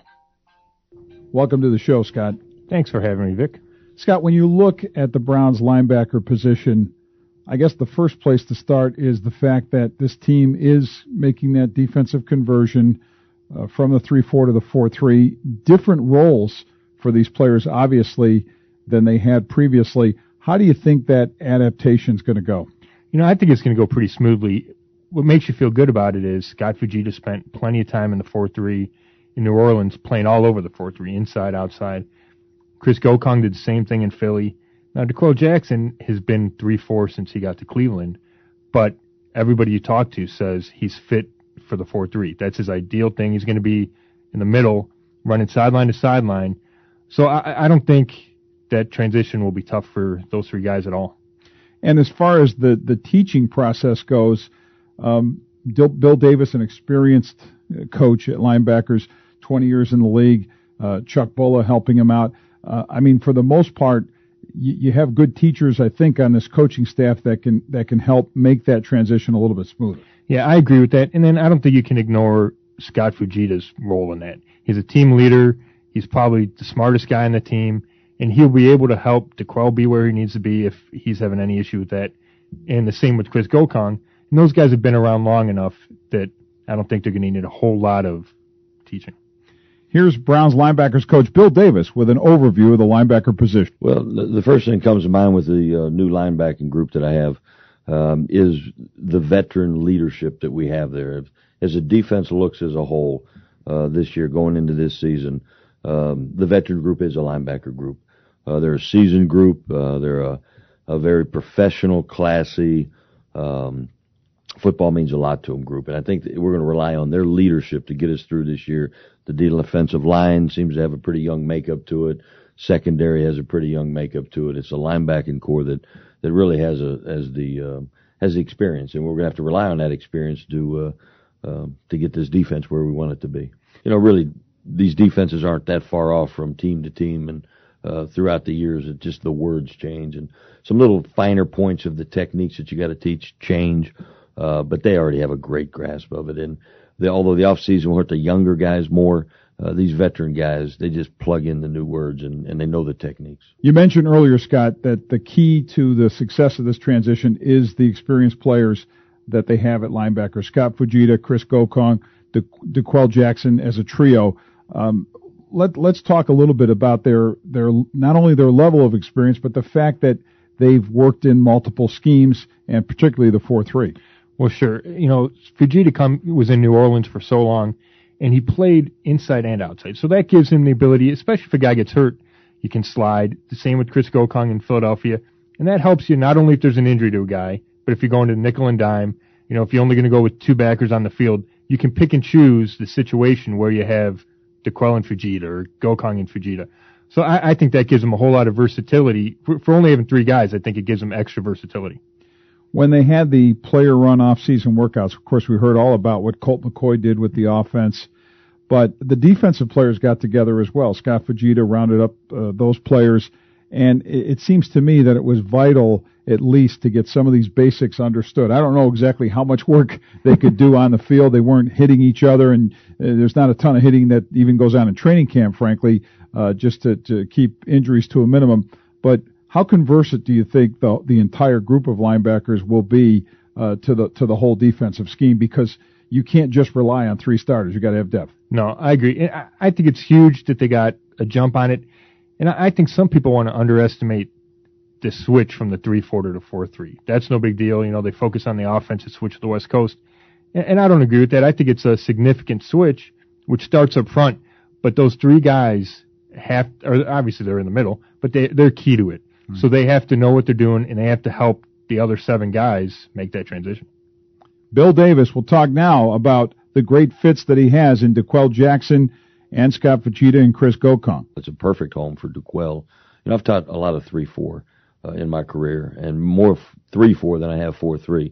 Welcome to the show, Scott. Thanks for having me, Vic. Scott, when you look at the Browns linebacker position, I guess the first place to start is the fact that this team is making that defensive conversion uh, from the three four to the four three. Different roles for these players, obviously, than they had previously. How do you think that adaptation is going to go? You know, I think it's going to go pretty smoothly. What makes you feel good about it is Scott Fujita spent plenty of time in the four three in New Orleans, playing all over the four three, inside, outside. Chris Gokong did the same thing in Philly. Now, DeQuell Jackson has been three four since he got to Cleveland, but everybody you talk to says he's fit for the four three. That's his ideal thing. He's going to be in the middle, running sideline to sideline. So I, I don't think that transition will be tough for those three guys at all. And as far as the, the teaching process goes, um, Bill Davis, an experienced coach at linebackers, twenty years in the league, uh, Chuck Bulla helping him out. Uh, I mean, for the most part, you, you have good teachers, I think, on this coaching staff that can that can help make that transition a little bit smoother. Yeah, I agree with that. And then I don't think you can ignore Scott Fujita's role in that. He's a team leader. He's probably the smartest guy on the team, and he'll be able to help DeQuell be where he needs to be if he's having any issue with that. And the same with Chris Gokong. And those guys have been around long enough that I don't think they're going to need a whole lot of teaching. Here's Browns linebackers coach Bill Davis with an overview of the linebacker position. Well, the first thing that comes to mind with the uh, new linebacking group that I have um, is the veteran leadership that we have there. As the defense looks as a whole uh, this year, going into this season, um, the veteran group is a linebacker group. Uh, they're a seasoned group. Uh, they're a, a very professional, classy, um, football means a lot to them group. And I think that we're going to rely on their leadership to get us through this year. The defensive line seems to have a pretty young makeup to it. Secondary has a pretty young makeup to it. It's a linebacking core that, that really has a has the uh, has the experience, and we're going to have to rely on that experience to uh, uh, to get this defense where we want it to be. You know, really, these defenses aren't that far off from team to team, and uh, throughout the years, it just the words change, and some little finer points of the techniques that you got to teach change. Uh, but they already have a great grasp of it. And they, although the off season will hurt the younger guys more, uh, these veteran guys, they just plug in the new words and, and they know the techniques. You mentioned earlier, Scott, that the key to the success of this transition is the experienced players that they have at linebacker. Scott Fujita, Chris Gokong, De, DeQuell Jackson as a trio. Um, let, let's talk a little bit about their, their, not only their level of experience, but the fact that they've worked in multiple schemes and particularly the four three. Well, sure. You know, Fujita come, was in New Orleans for so long, and he played inside and outside. So that gives him the ability, especially if a guy gets hurt, you can slide. The same with Chris Gokong in Philadelphia. And that helps you not only if there's an injury to a guy, but if you're going to nickel and dime, you know, if you're only going to go with two backers on the field, you can pick and choose the situation where you have DeQuell and Fujita or Gokong and Fujita. So I, I think that gives him a whole lot of versatility. For, for only having three guys, I think it gives them extra versatility. When they had the player run off-season workouts, of course, we heard all about what Colt McCoy did with the offense, but the defensive players got together as well. Scott Fujita rounded up uh, those players, and it, it seems to me that it was vital, at least, to get some of these basics understood. I don't know exactly how much work they could do on the field. They weren't hitting each other, and uh, there's not a ton of hitting that even goes on in training camp, frankly, uh, just to, to keep injuries to a minimum. But how conversant do you think the the entire group of linebackers will be uh, to the to the whole defensive scheme? Because you can't just rely on three starters; you got to have depth. No, I agree. I, I think it's huge that they got a jump on it, and I, I think some people want to underestimate the switch from the three four to the four three. That's no big deal. You know, they focus on the offensive switch to the West Coast, and, and I don't agree with that. I think it's a significant switch, which starts up front, but those three guys have, or obviously they're in the middle, but they they're key to it. So they have to know what they're doing, and they have to help the other seven guys make that transition. Bill Davis will talk now about the great fits that he has in DeQuell Jackson and Scott Fujita and Chris Gokong. It's a perfect home for DeQuell. You know, I've taught a lot of three four uh, in my career, and more three four than I have four three.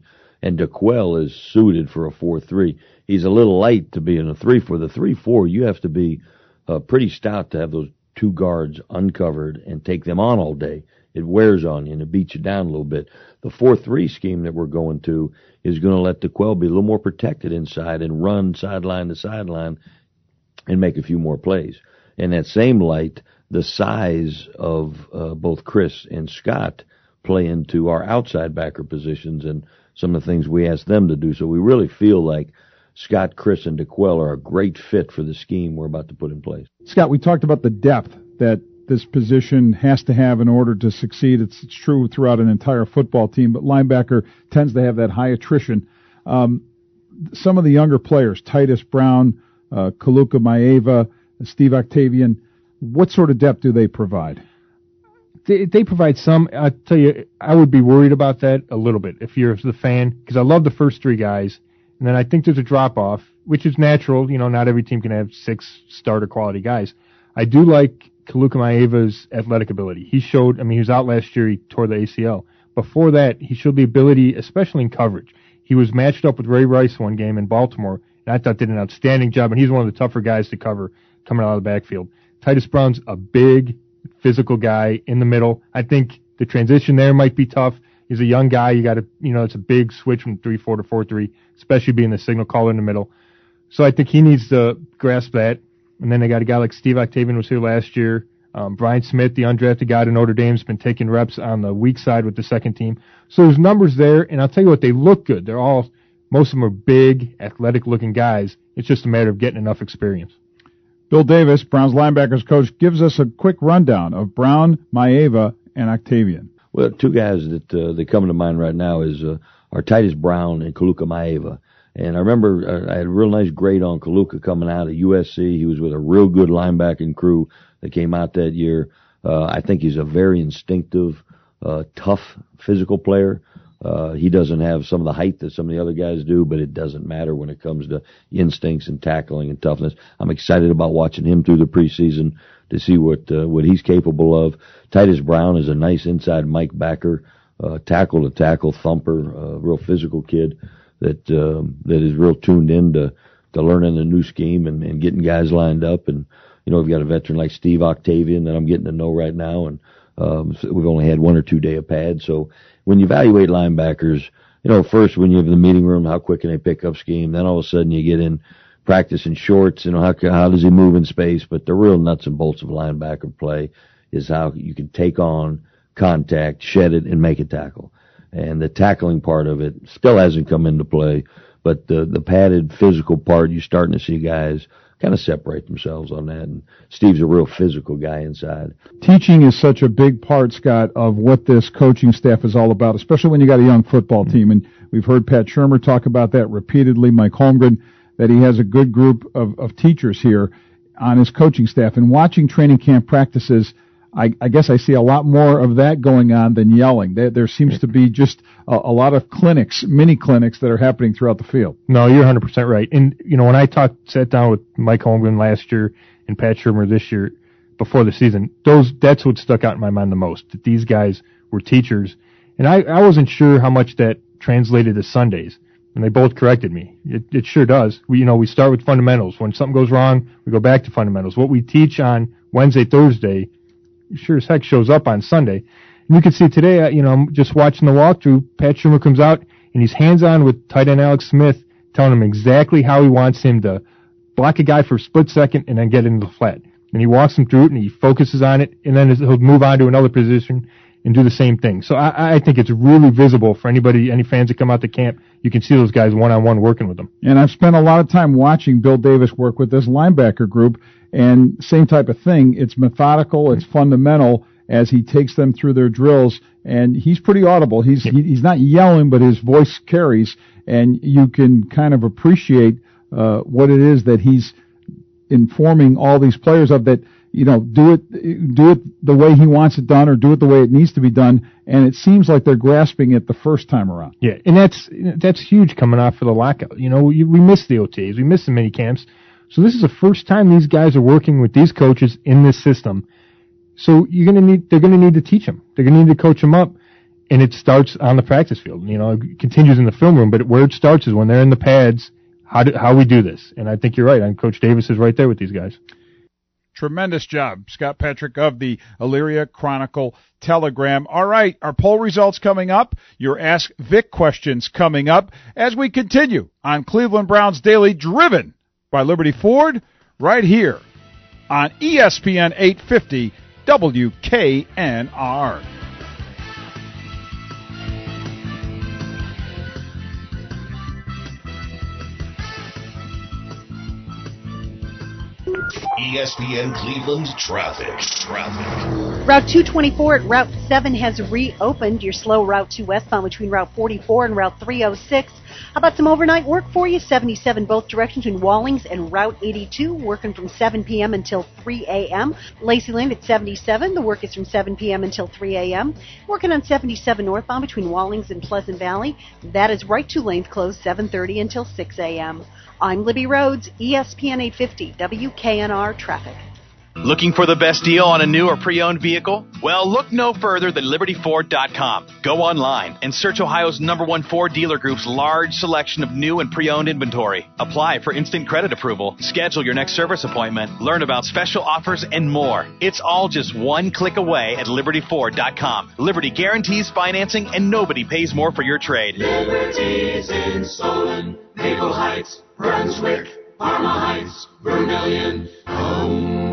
And DeQuell is suited for a four three. He's a little light to be in a three four. The three four, you have to be uh, pretty stout to have those two guards uncovered and take them on all day. It wears on you and it beats you down a little bit. The four three scheme that we're going to is going to let DeQuell be a little more protected inside and run sideline to sideline and make a few more plays. In that same light, the size of uh, both Chris and Scott play into our outside backer positions and some of the things we ask them to do. So we really feel like Scott, Chris, and DeQuell are a great fit for the scheme we're about to put in place. Scott, we talked about the depth that this position has to have in order to succeed. It's, it's true throughout an entire football team, but linebacker tends to have that high attrition. Um, some of the younger players, Titus Brown, uh, Kaluka Maeva, Steve Octavian, what sort of depth do they provide? They, they provide some. I tell you, I would be worried about that a little bit if you're the fan, because I love the first three guys, and then I think there's a drop off, which is natural. You know, not every team can have six starter quality guys. I do like Kaluka Maeva's athletic ability. He showed. I mean, he was out last year. He tore the A C L. Before that, he showed the ability, especially in coverage. He was matched up with Ray Rice one game in Baltimore, and I thought did an outstanding job. And he's one of the tougher guys to cover coming out of the backfield. Titus Brown's a big, physical guy in the middle. I think the transition there might be tough. He's a young guy. You got to, you know, it's a big switch from three four to four three, especially being the signal caller in the middle. So I think he needs to grasp that. And then they got a guy like Steve Octavian was here last year. Um, Brian Smith, the undrafted guy to Notre Dame, has been taking reps on the weak side with the second team. So there's numbers there, and I'll tell you what, they look good. They're all, most of them are big, athletic-looking guys. It's just a matter of getting enough experience. Bill Davis, Browns linebackers coach, gives us a quick rundown of Brown, Maeva, and Octavian. Well, two guys that uh, that come to mind right now is uh, are Titus Brown and Kaluka Maeva. And I remember uh, I had a real nice grade on Kaluka coming out of U S C. He was with a real good linebacking crew that came out that year. Uh, I think he's a very instinctive, uh, tough physical player. Uh, he doesn't have some of the height that some of the other guys do, but it doesn't matter when it comes to instincts and tackling and toughness. I'm excited about watching him through the preseason to see what uh, what he's capable of. Titus Brown is a nice inside Mike backer, uh, tackle to tackle thumper, uh, real physical kid that um, that is real tuned in to, to learning the new scheme and, and getting guys lined up. And you know, we've got a veteran like Steve Octavian that I'm getting to know right now, and um, so we've only had one or two day of pads. So when you evaluate linebackers, you know, first when you have the meeting room, how quick can they pick up scheme? Then all of a sudden you get in practice in shorts, you know, how how does he move in space? But the real nuts and bolts of linebacker play is how you can take on contact, shed it, and make a tackle. And the tackling part of it still hasn't come into play, but the the padded physical part, you're starting to see guys kind of separate themselves on that. And Steve's a real physical guy inside. Teaching is such a big part, Scott, of what this coaching staff is all about, especially when you got a young football team. And we've heard Pat Shurmur talk about that repeatedly, Mike Holmgren, that he has a good group of, of teachers here on his coaching staff. And watching training camp practices, I, I guess I see a lot more of that going on than yelling. There, there seems to be just a, a lot of clinics, mini clinics that are happening throughout the field. No, you're one hundred percent right. And, you know, when I talked, sat down with Mike Holmgren last year and Pat Shurmur this year before the season, those that's what stuck out in my mind the most, that these guys were teachers. And I, I wasn't sure how much that translated to Sundays. And they both corrected me. It, it sure does. We, you know, we start with fundamentals. When something goes wrong, we go back to fundamentals. What we teach on Wednesday, Thursday, sure as heck shows up on Sunday. And you can see today, you know, I'm just watching the walkthrough, Pat Shurmur comes out and he's hands-on with tight end Alex Smith, telling him exactly how he wants him to block a guy for a split second and then get into the flat. And he walks him through it and he focuses on it, and then he'll move on to another position and do the same thing. So I, I think it's really visible for anybody, any fans that come out to camp. You can see those guys one-on-one working with them. And I've spent a lot of time watching Bill Davis work with this linebacker group, and same type of thing. It's methodical, it's fundamental as he takes them through their drills, and he's pretty audible. He's he, he's not yelling, but his voice carries, and you can kind of appreciate uh, what it is that he's informing all these players of, that, you know, do it do it the way he wants it done, or do it the way it needs to be done. And it seems like they're grasping it the first time around. Yeah, and that's that's huge coming off for the lockout. You know, we, we missed the O T As, we missed the mini camps. So this is the first time these guys are working with these coaches in this system. So you're going to need, they're going to need to teach them. They're going to need to coach them up. and it starts on the practice field. You know, it continues in the film room, but where it starts is when they're in the pads. How do, how we do this? And I think you're right. And Coach Davis is right there with these guys. Tremendous job, Scott Petrick of the Elyria Chronicle Telegram. All right, our poll results coming up. Your Ask Vic questions coming up as we continue on Cleveland Browns Daily, driven by Liberty Ford, right here on E S P N eight fifty W K N R. E S P N Cleveland traffic. Traffic. Route two twenty-four at Route seven has reopened. Your slow Route two westbound between Route forty-four and Route three oh six. How about some overnight work for you? seventy-seven both directions between Wallings and Route eighty-two, working from seven p.m. until three a.m. Lacey Lane at seventy-seven. The work is from seven p.m. until three a.m. Working on seventy-seven northbound between Wallings and Pleasant Valley. That is right two lanes closed seven thirty until six a.m. I'm Libby Rhodes, E S P N eight fifty W K N R Traffic. Looking for the best deal on a new or pre-owned vehicle? Well, look no further than Liberty Ford dot com. Go online and search Ohio's number one Ford dealer group's large selection of new and pre-owned inventory. Apply for instant credit approval, schedule your next service appointment, learn about special offers, and more. It's all just one click away at Liberty Ford dot com. Liberty guarantees financing, and nobody pays more for your trade. Liberty's in Solon, Maple Heights, Brunswick, Parma Heights, Vermillion, home.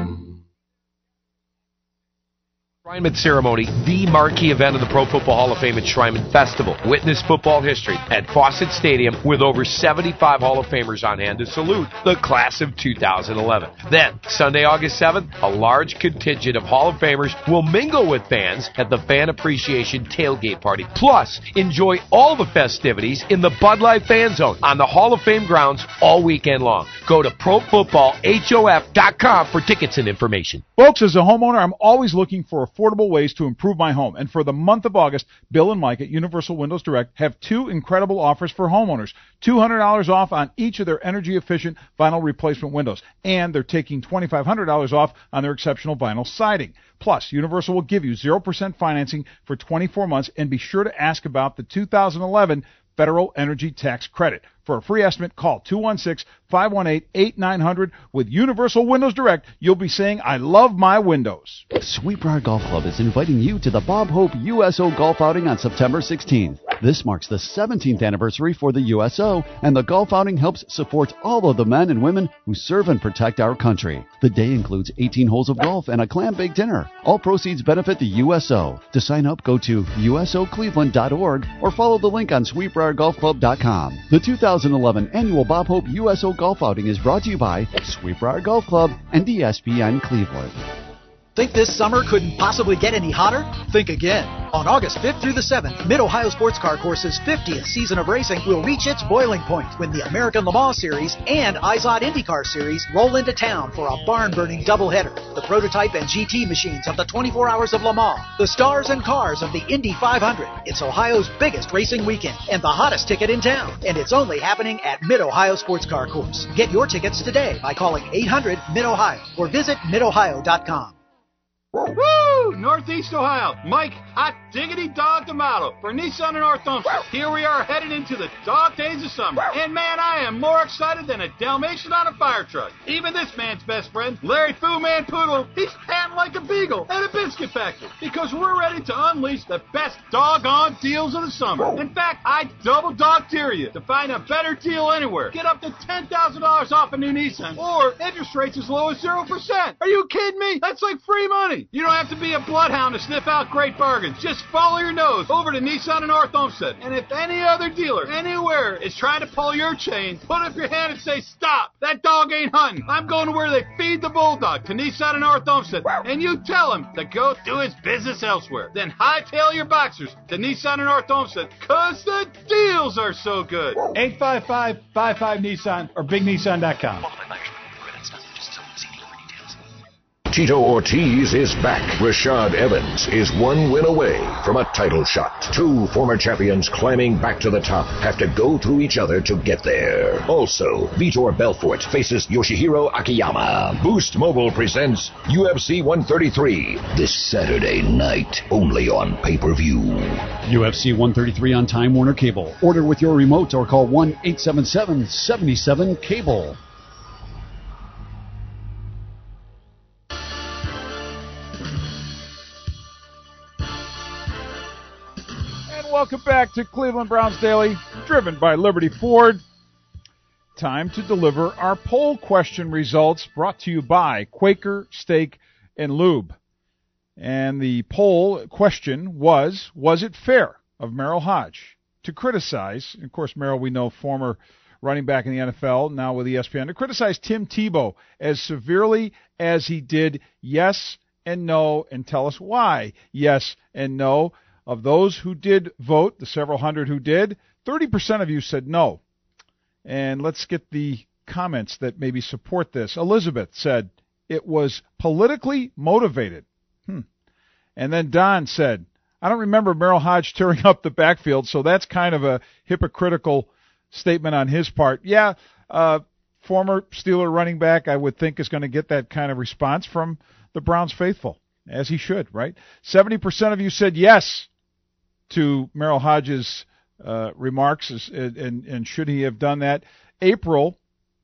Enshrinement ceremony, the marquee event of the Pro Football Hall of Fame Enshrinement Festival. Witness football history at Fawcett Stadium with over seventy-five Hall of Famers on hand to salute the class of two thousand eleven. Then, Sunday, August seventh, a large contingent of Hall of Famers will mingle with fans at the Fan Appreciation Tailgate Party. Plus, enjoy all the festivities in the Bud Light Fan Zone on the Hall of Fame grounds all weekend long. Go to pro football hof dot com for tickets and information. Folks, as a homeowner, I'm always looking for affordable ways to improve my home. And for the month of August, Bill and Mike at Universal Windows Direct have two incredible offers for homeowners. two hundred dollars off on each of their energy-efficient vinyl replacement windows. And they're taking twenty-five hundred dollars off on their exceptional vinyl siding. Plus, Universal will give you zero percent financing for twenty-four months. And be sure to ask about the two thousand eleven Federal Energy Tax Credit. For a free estimate, call two one six, five one eight, eight nine zero zero. With Universal Windows Direct, you'll be saying, I love my windows. Sweetbriar Golf Club is inviting you to the Bob Hope U S O Golf Outing on September sixteenth. This marks the seventeenth anniversary for the U S O, and the golf outing helps support all of the men and women who serve and protect our country. The day includes eighteen holes of golf and a clam-baked dinner. All proceeds benefit the U S O. To sign up, go to U S O cleveland dot org or follow the link on sweetbriar golf club dot com. The two thousand eleven annual Bob Hope U S O Golf Outing is brought to you by Sweetbriar Golf Club and E S P N Cleveland. Think this summer couldn't possibly get any hotter? Think again. On August fifth through the seventh, Mid-Ohio Sports Car Course's fiftieth season of racing will reach its boiling point when the American Le Mans Series and IZOD IndyCar Series roll into town for a barn-burning doubleheader. The prototype and G T machines of the twenty-four Hours of Le Mans, the stars and cars of the Indy five hundred. It's Ohio's biggest racing weekend and the hottest ticket in town. And it's only happening at Mid-Ohio Sports Car Course. Get your tickets today by calling eight hundred mid ohio or visit mid ohio dot com. Woo! Northeast Ohio. Mike, hot diggity dog tomato for Nissan and North Olmsted. Here we are headed into the dog days of summer. And man, I am more excited than a Dalmatian on a fire truck. Even this man's best friend, Larry Fu Man Poodle, he's panting like a beagle at a biscuit factory because we're ready to unleash the best doggone deals of the summer. In fact, I double dog tier you to find a better deal anywhere. Get up to ten thousand dollars off a new Nissan or interest rates as low as zero percent. Are you kidding me? That's like free money. You don't have to be a bloodhound to sniff out great bargains. Just follow your nose over to Nissan and North Olmsted. And if any other dealer anywhere is trying to pull your chain, put up your hand and say, stop. That dog ain't hunting. I'm going to where they feed the bulldog, to Nissan and North Olmsted. And you tell him to go do his business elsewhere. Then hightail your boxers to Nissan and North Olmsted, because the deals are so good. eight five five, five five, Nissan or big nissan dot com. Tito Ortiz is back. Rashad Evans is one win away from a title shot. Two former champions climbing back to the top have to go through each other to get there. Also, Vitor Belfort faces Yoshihiro Akiyama. Boost Mobile presents U F C one thirty-three this Saturday night, only on pay-per-view. U F C one thirty-three on Time Warner Cable. Order with your remote or call one eight seven seven, seven seven, cable. Welcome back to Cleveland Browns Daily, driven by Liberty Ford. Time to deliver our poll question results, brought to you by Quaker Steak and Lube. And the poll question was, was it fair of Merrill Hodge to criticize, and of course Merrill, we know, former running back in the N F L, now with E S P N, to criticize Tim Tebow as severely as he did? Yes and no, and tell us why yes and no. Of those who did vote, the several hundred who did, thirty percent of you said no. And let's get the comments that maybe support this. Elizabeth said it was politically motivated. Hmm. And then Don said, I don't remember Merrill Hodge tearing up the backfield, so that's kind of a hypocritical statement on his part. Yeah, uh, former Steeler running back, I would think, is going to get that kind of response from the Browns faithful, as he should, right? seventy percent of you said yes to Merrill Hodge's uh, remarks, and, and, and should he have done that. April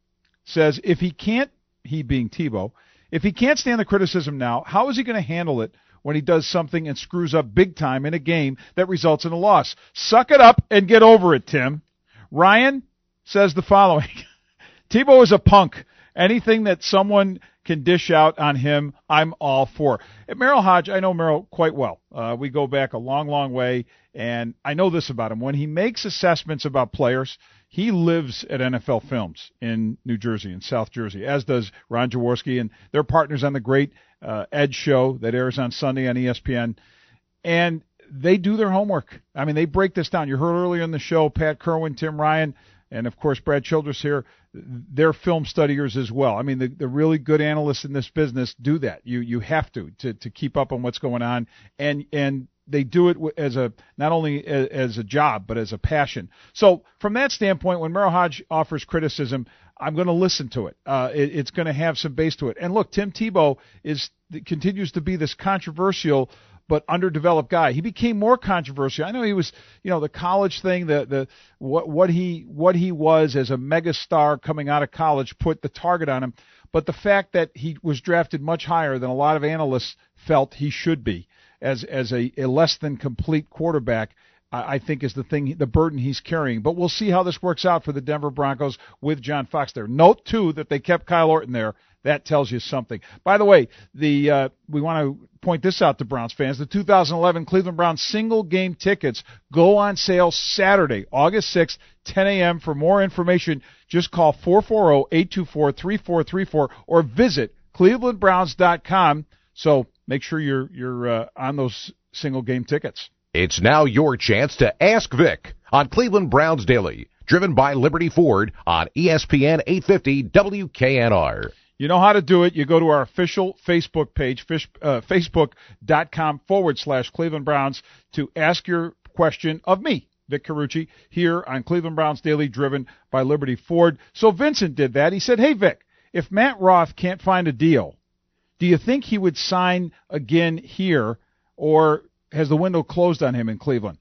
says if he can't, he being Tebow, if he can't stand the criticism now, how is he going to handle it when he does something and screws up big time in a game that results in a loss? Suck it up and get over it, Tim. Ryan says the following. Tebow is a punk. Anything that someone can dish out on him, I'm all for. And Merrill Hodge, I know Merrill quite well. Uh, we go back a long, long way, and I know this about him. When he makes assessments about players, he lives at N F L Films in New Jersey, in South Jersey, as does Ron Jaworski, and they're partners on the great uh, Edge show that airs on Sunday on E S P N. And they do their homework. I mean, they break this down. You heard earlier in the show, Pat Kerwin, Tim Ryan, and, of course, Brad Childress here, they're film studiers as well. I mean, the, the really good analysts in this business do that. You you have to, to to keep up on what's going on, and and they do it as a not only as, as a job, but as a passion. So from that standpoint, when Merrill Hodge offers criticism, I'm going to listen to it. Uh, it it's going to have some base to it. And look, Tim Tebow is continues to be this controversial but underdeveloped guy. He became more controversial. I know he was, you know, the college thing, the the what what he what he was as a megastar coming out of college put the target on him. But the fact that he was drafted much higher than a lot of analysts felt he should be as as a, a less than complete quarterback, I, I think is the thing, the burden he's carrying. But we'll see how this works out for the Denver Broncos with John Fox there. Note too that they kept Kyle Orton there. That tells you something. By the way, the uh, we want to point this out to Browns fans. The two thousand eleven Cleveland Browns single game tickets go on sale Saturday, August sixth, ten a.m. For more information, just call four four zero, eight two four, three four three four or visit cleveland browns dot com. So make sure you're you're uh, on those single game tickets. It's now your chance to Ask Vic on Cleveland Browns Daily, driven by Liberty Ford on E S P N eight fifty W K N R. You know how to do it. You go to our official Facebook page, fish, uh, facebook.com forward slash Cleveland Browns, to ask your question of me, Vic Carucci, here on Cleveland Browns Daily, driven by Liberty Ford. So Vincent did that. He said, hey, Vic, if Matt Roth can't find a deal, do you think he would sign again here, or has the window closed on him in Cleveland?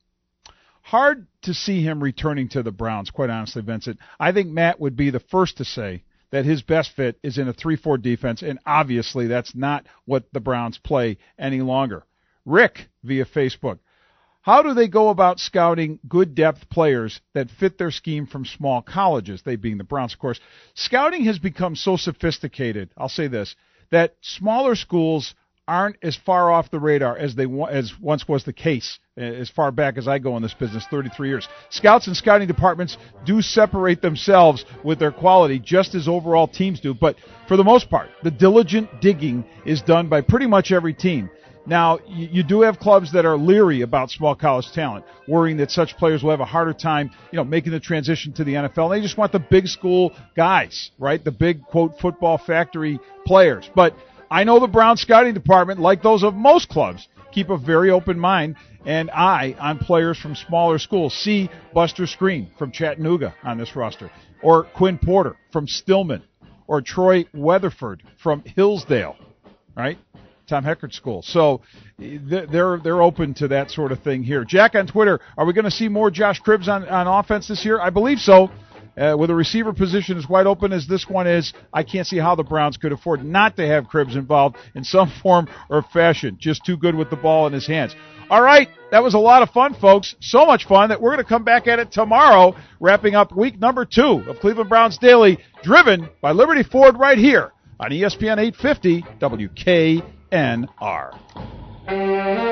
Hard to see him returning to the Browns, quite honestly, Vincent. I think Matt would be the first to say that his best fit is in a three four defense, and obviously that's not what the Browns play any longer. Rick, via Facebook, how do they go about scouting good depth players that fit their scheme from small colleges, they being the Browns, of course? Scouting has become so sophisticated, I'll say this, that smaller schools aren't as far off the radar as they as once was the case, as far back as I go in this business, thirty-three years. Scouts and scouting departments do separate themselves with their quality, just as overall teams do. But for the most part, the diligent digging is done by pretty much every team. Now, you, you do have clubs that are leery about small college talent, worrying that such players will have a harder time, you know, making the transition to the N F L. They just want the big school guys, right? The big, quote, football factory players. But I know the Brown scouting department, like those of most clubs, keep a very open mind and eye on players from smaller schools. See Buster Screen from Chattanooga on this roster, or Quinn Porter from Stillman, or Troy Weatherford from Hillsdale, right? Tom Heckert School. So they're they're open to that sort of thing here. Jack on Twitter, are we going to see more Josh Cribbs on, on offense this year? I believe so. Uh, with a receiver position as wide open as this one is, I can't see how the Browns could afford not to have Cribbs involved in some form or fashion. Just too good with the ball in his hands. All right, that was a lot of fun, folks. So much fun that we're going to come back at it tomorrow, wrapping up week number two of Cleveland Browns Daily, driven by Liberty Ford right here on E S P N eight fifty W K N R.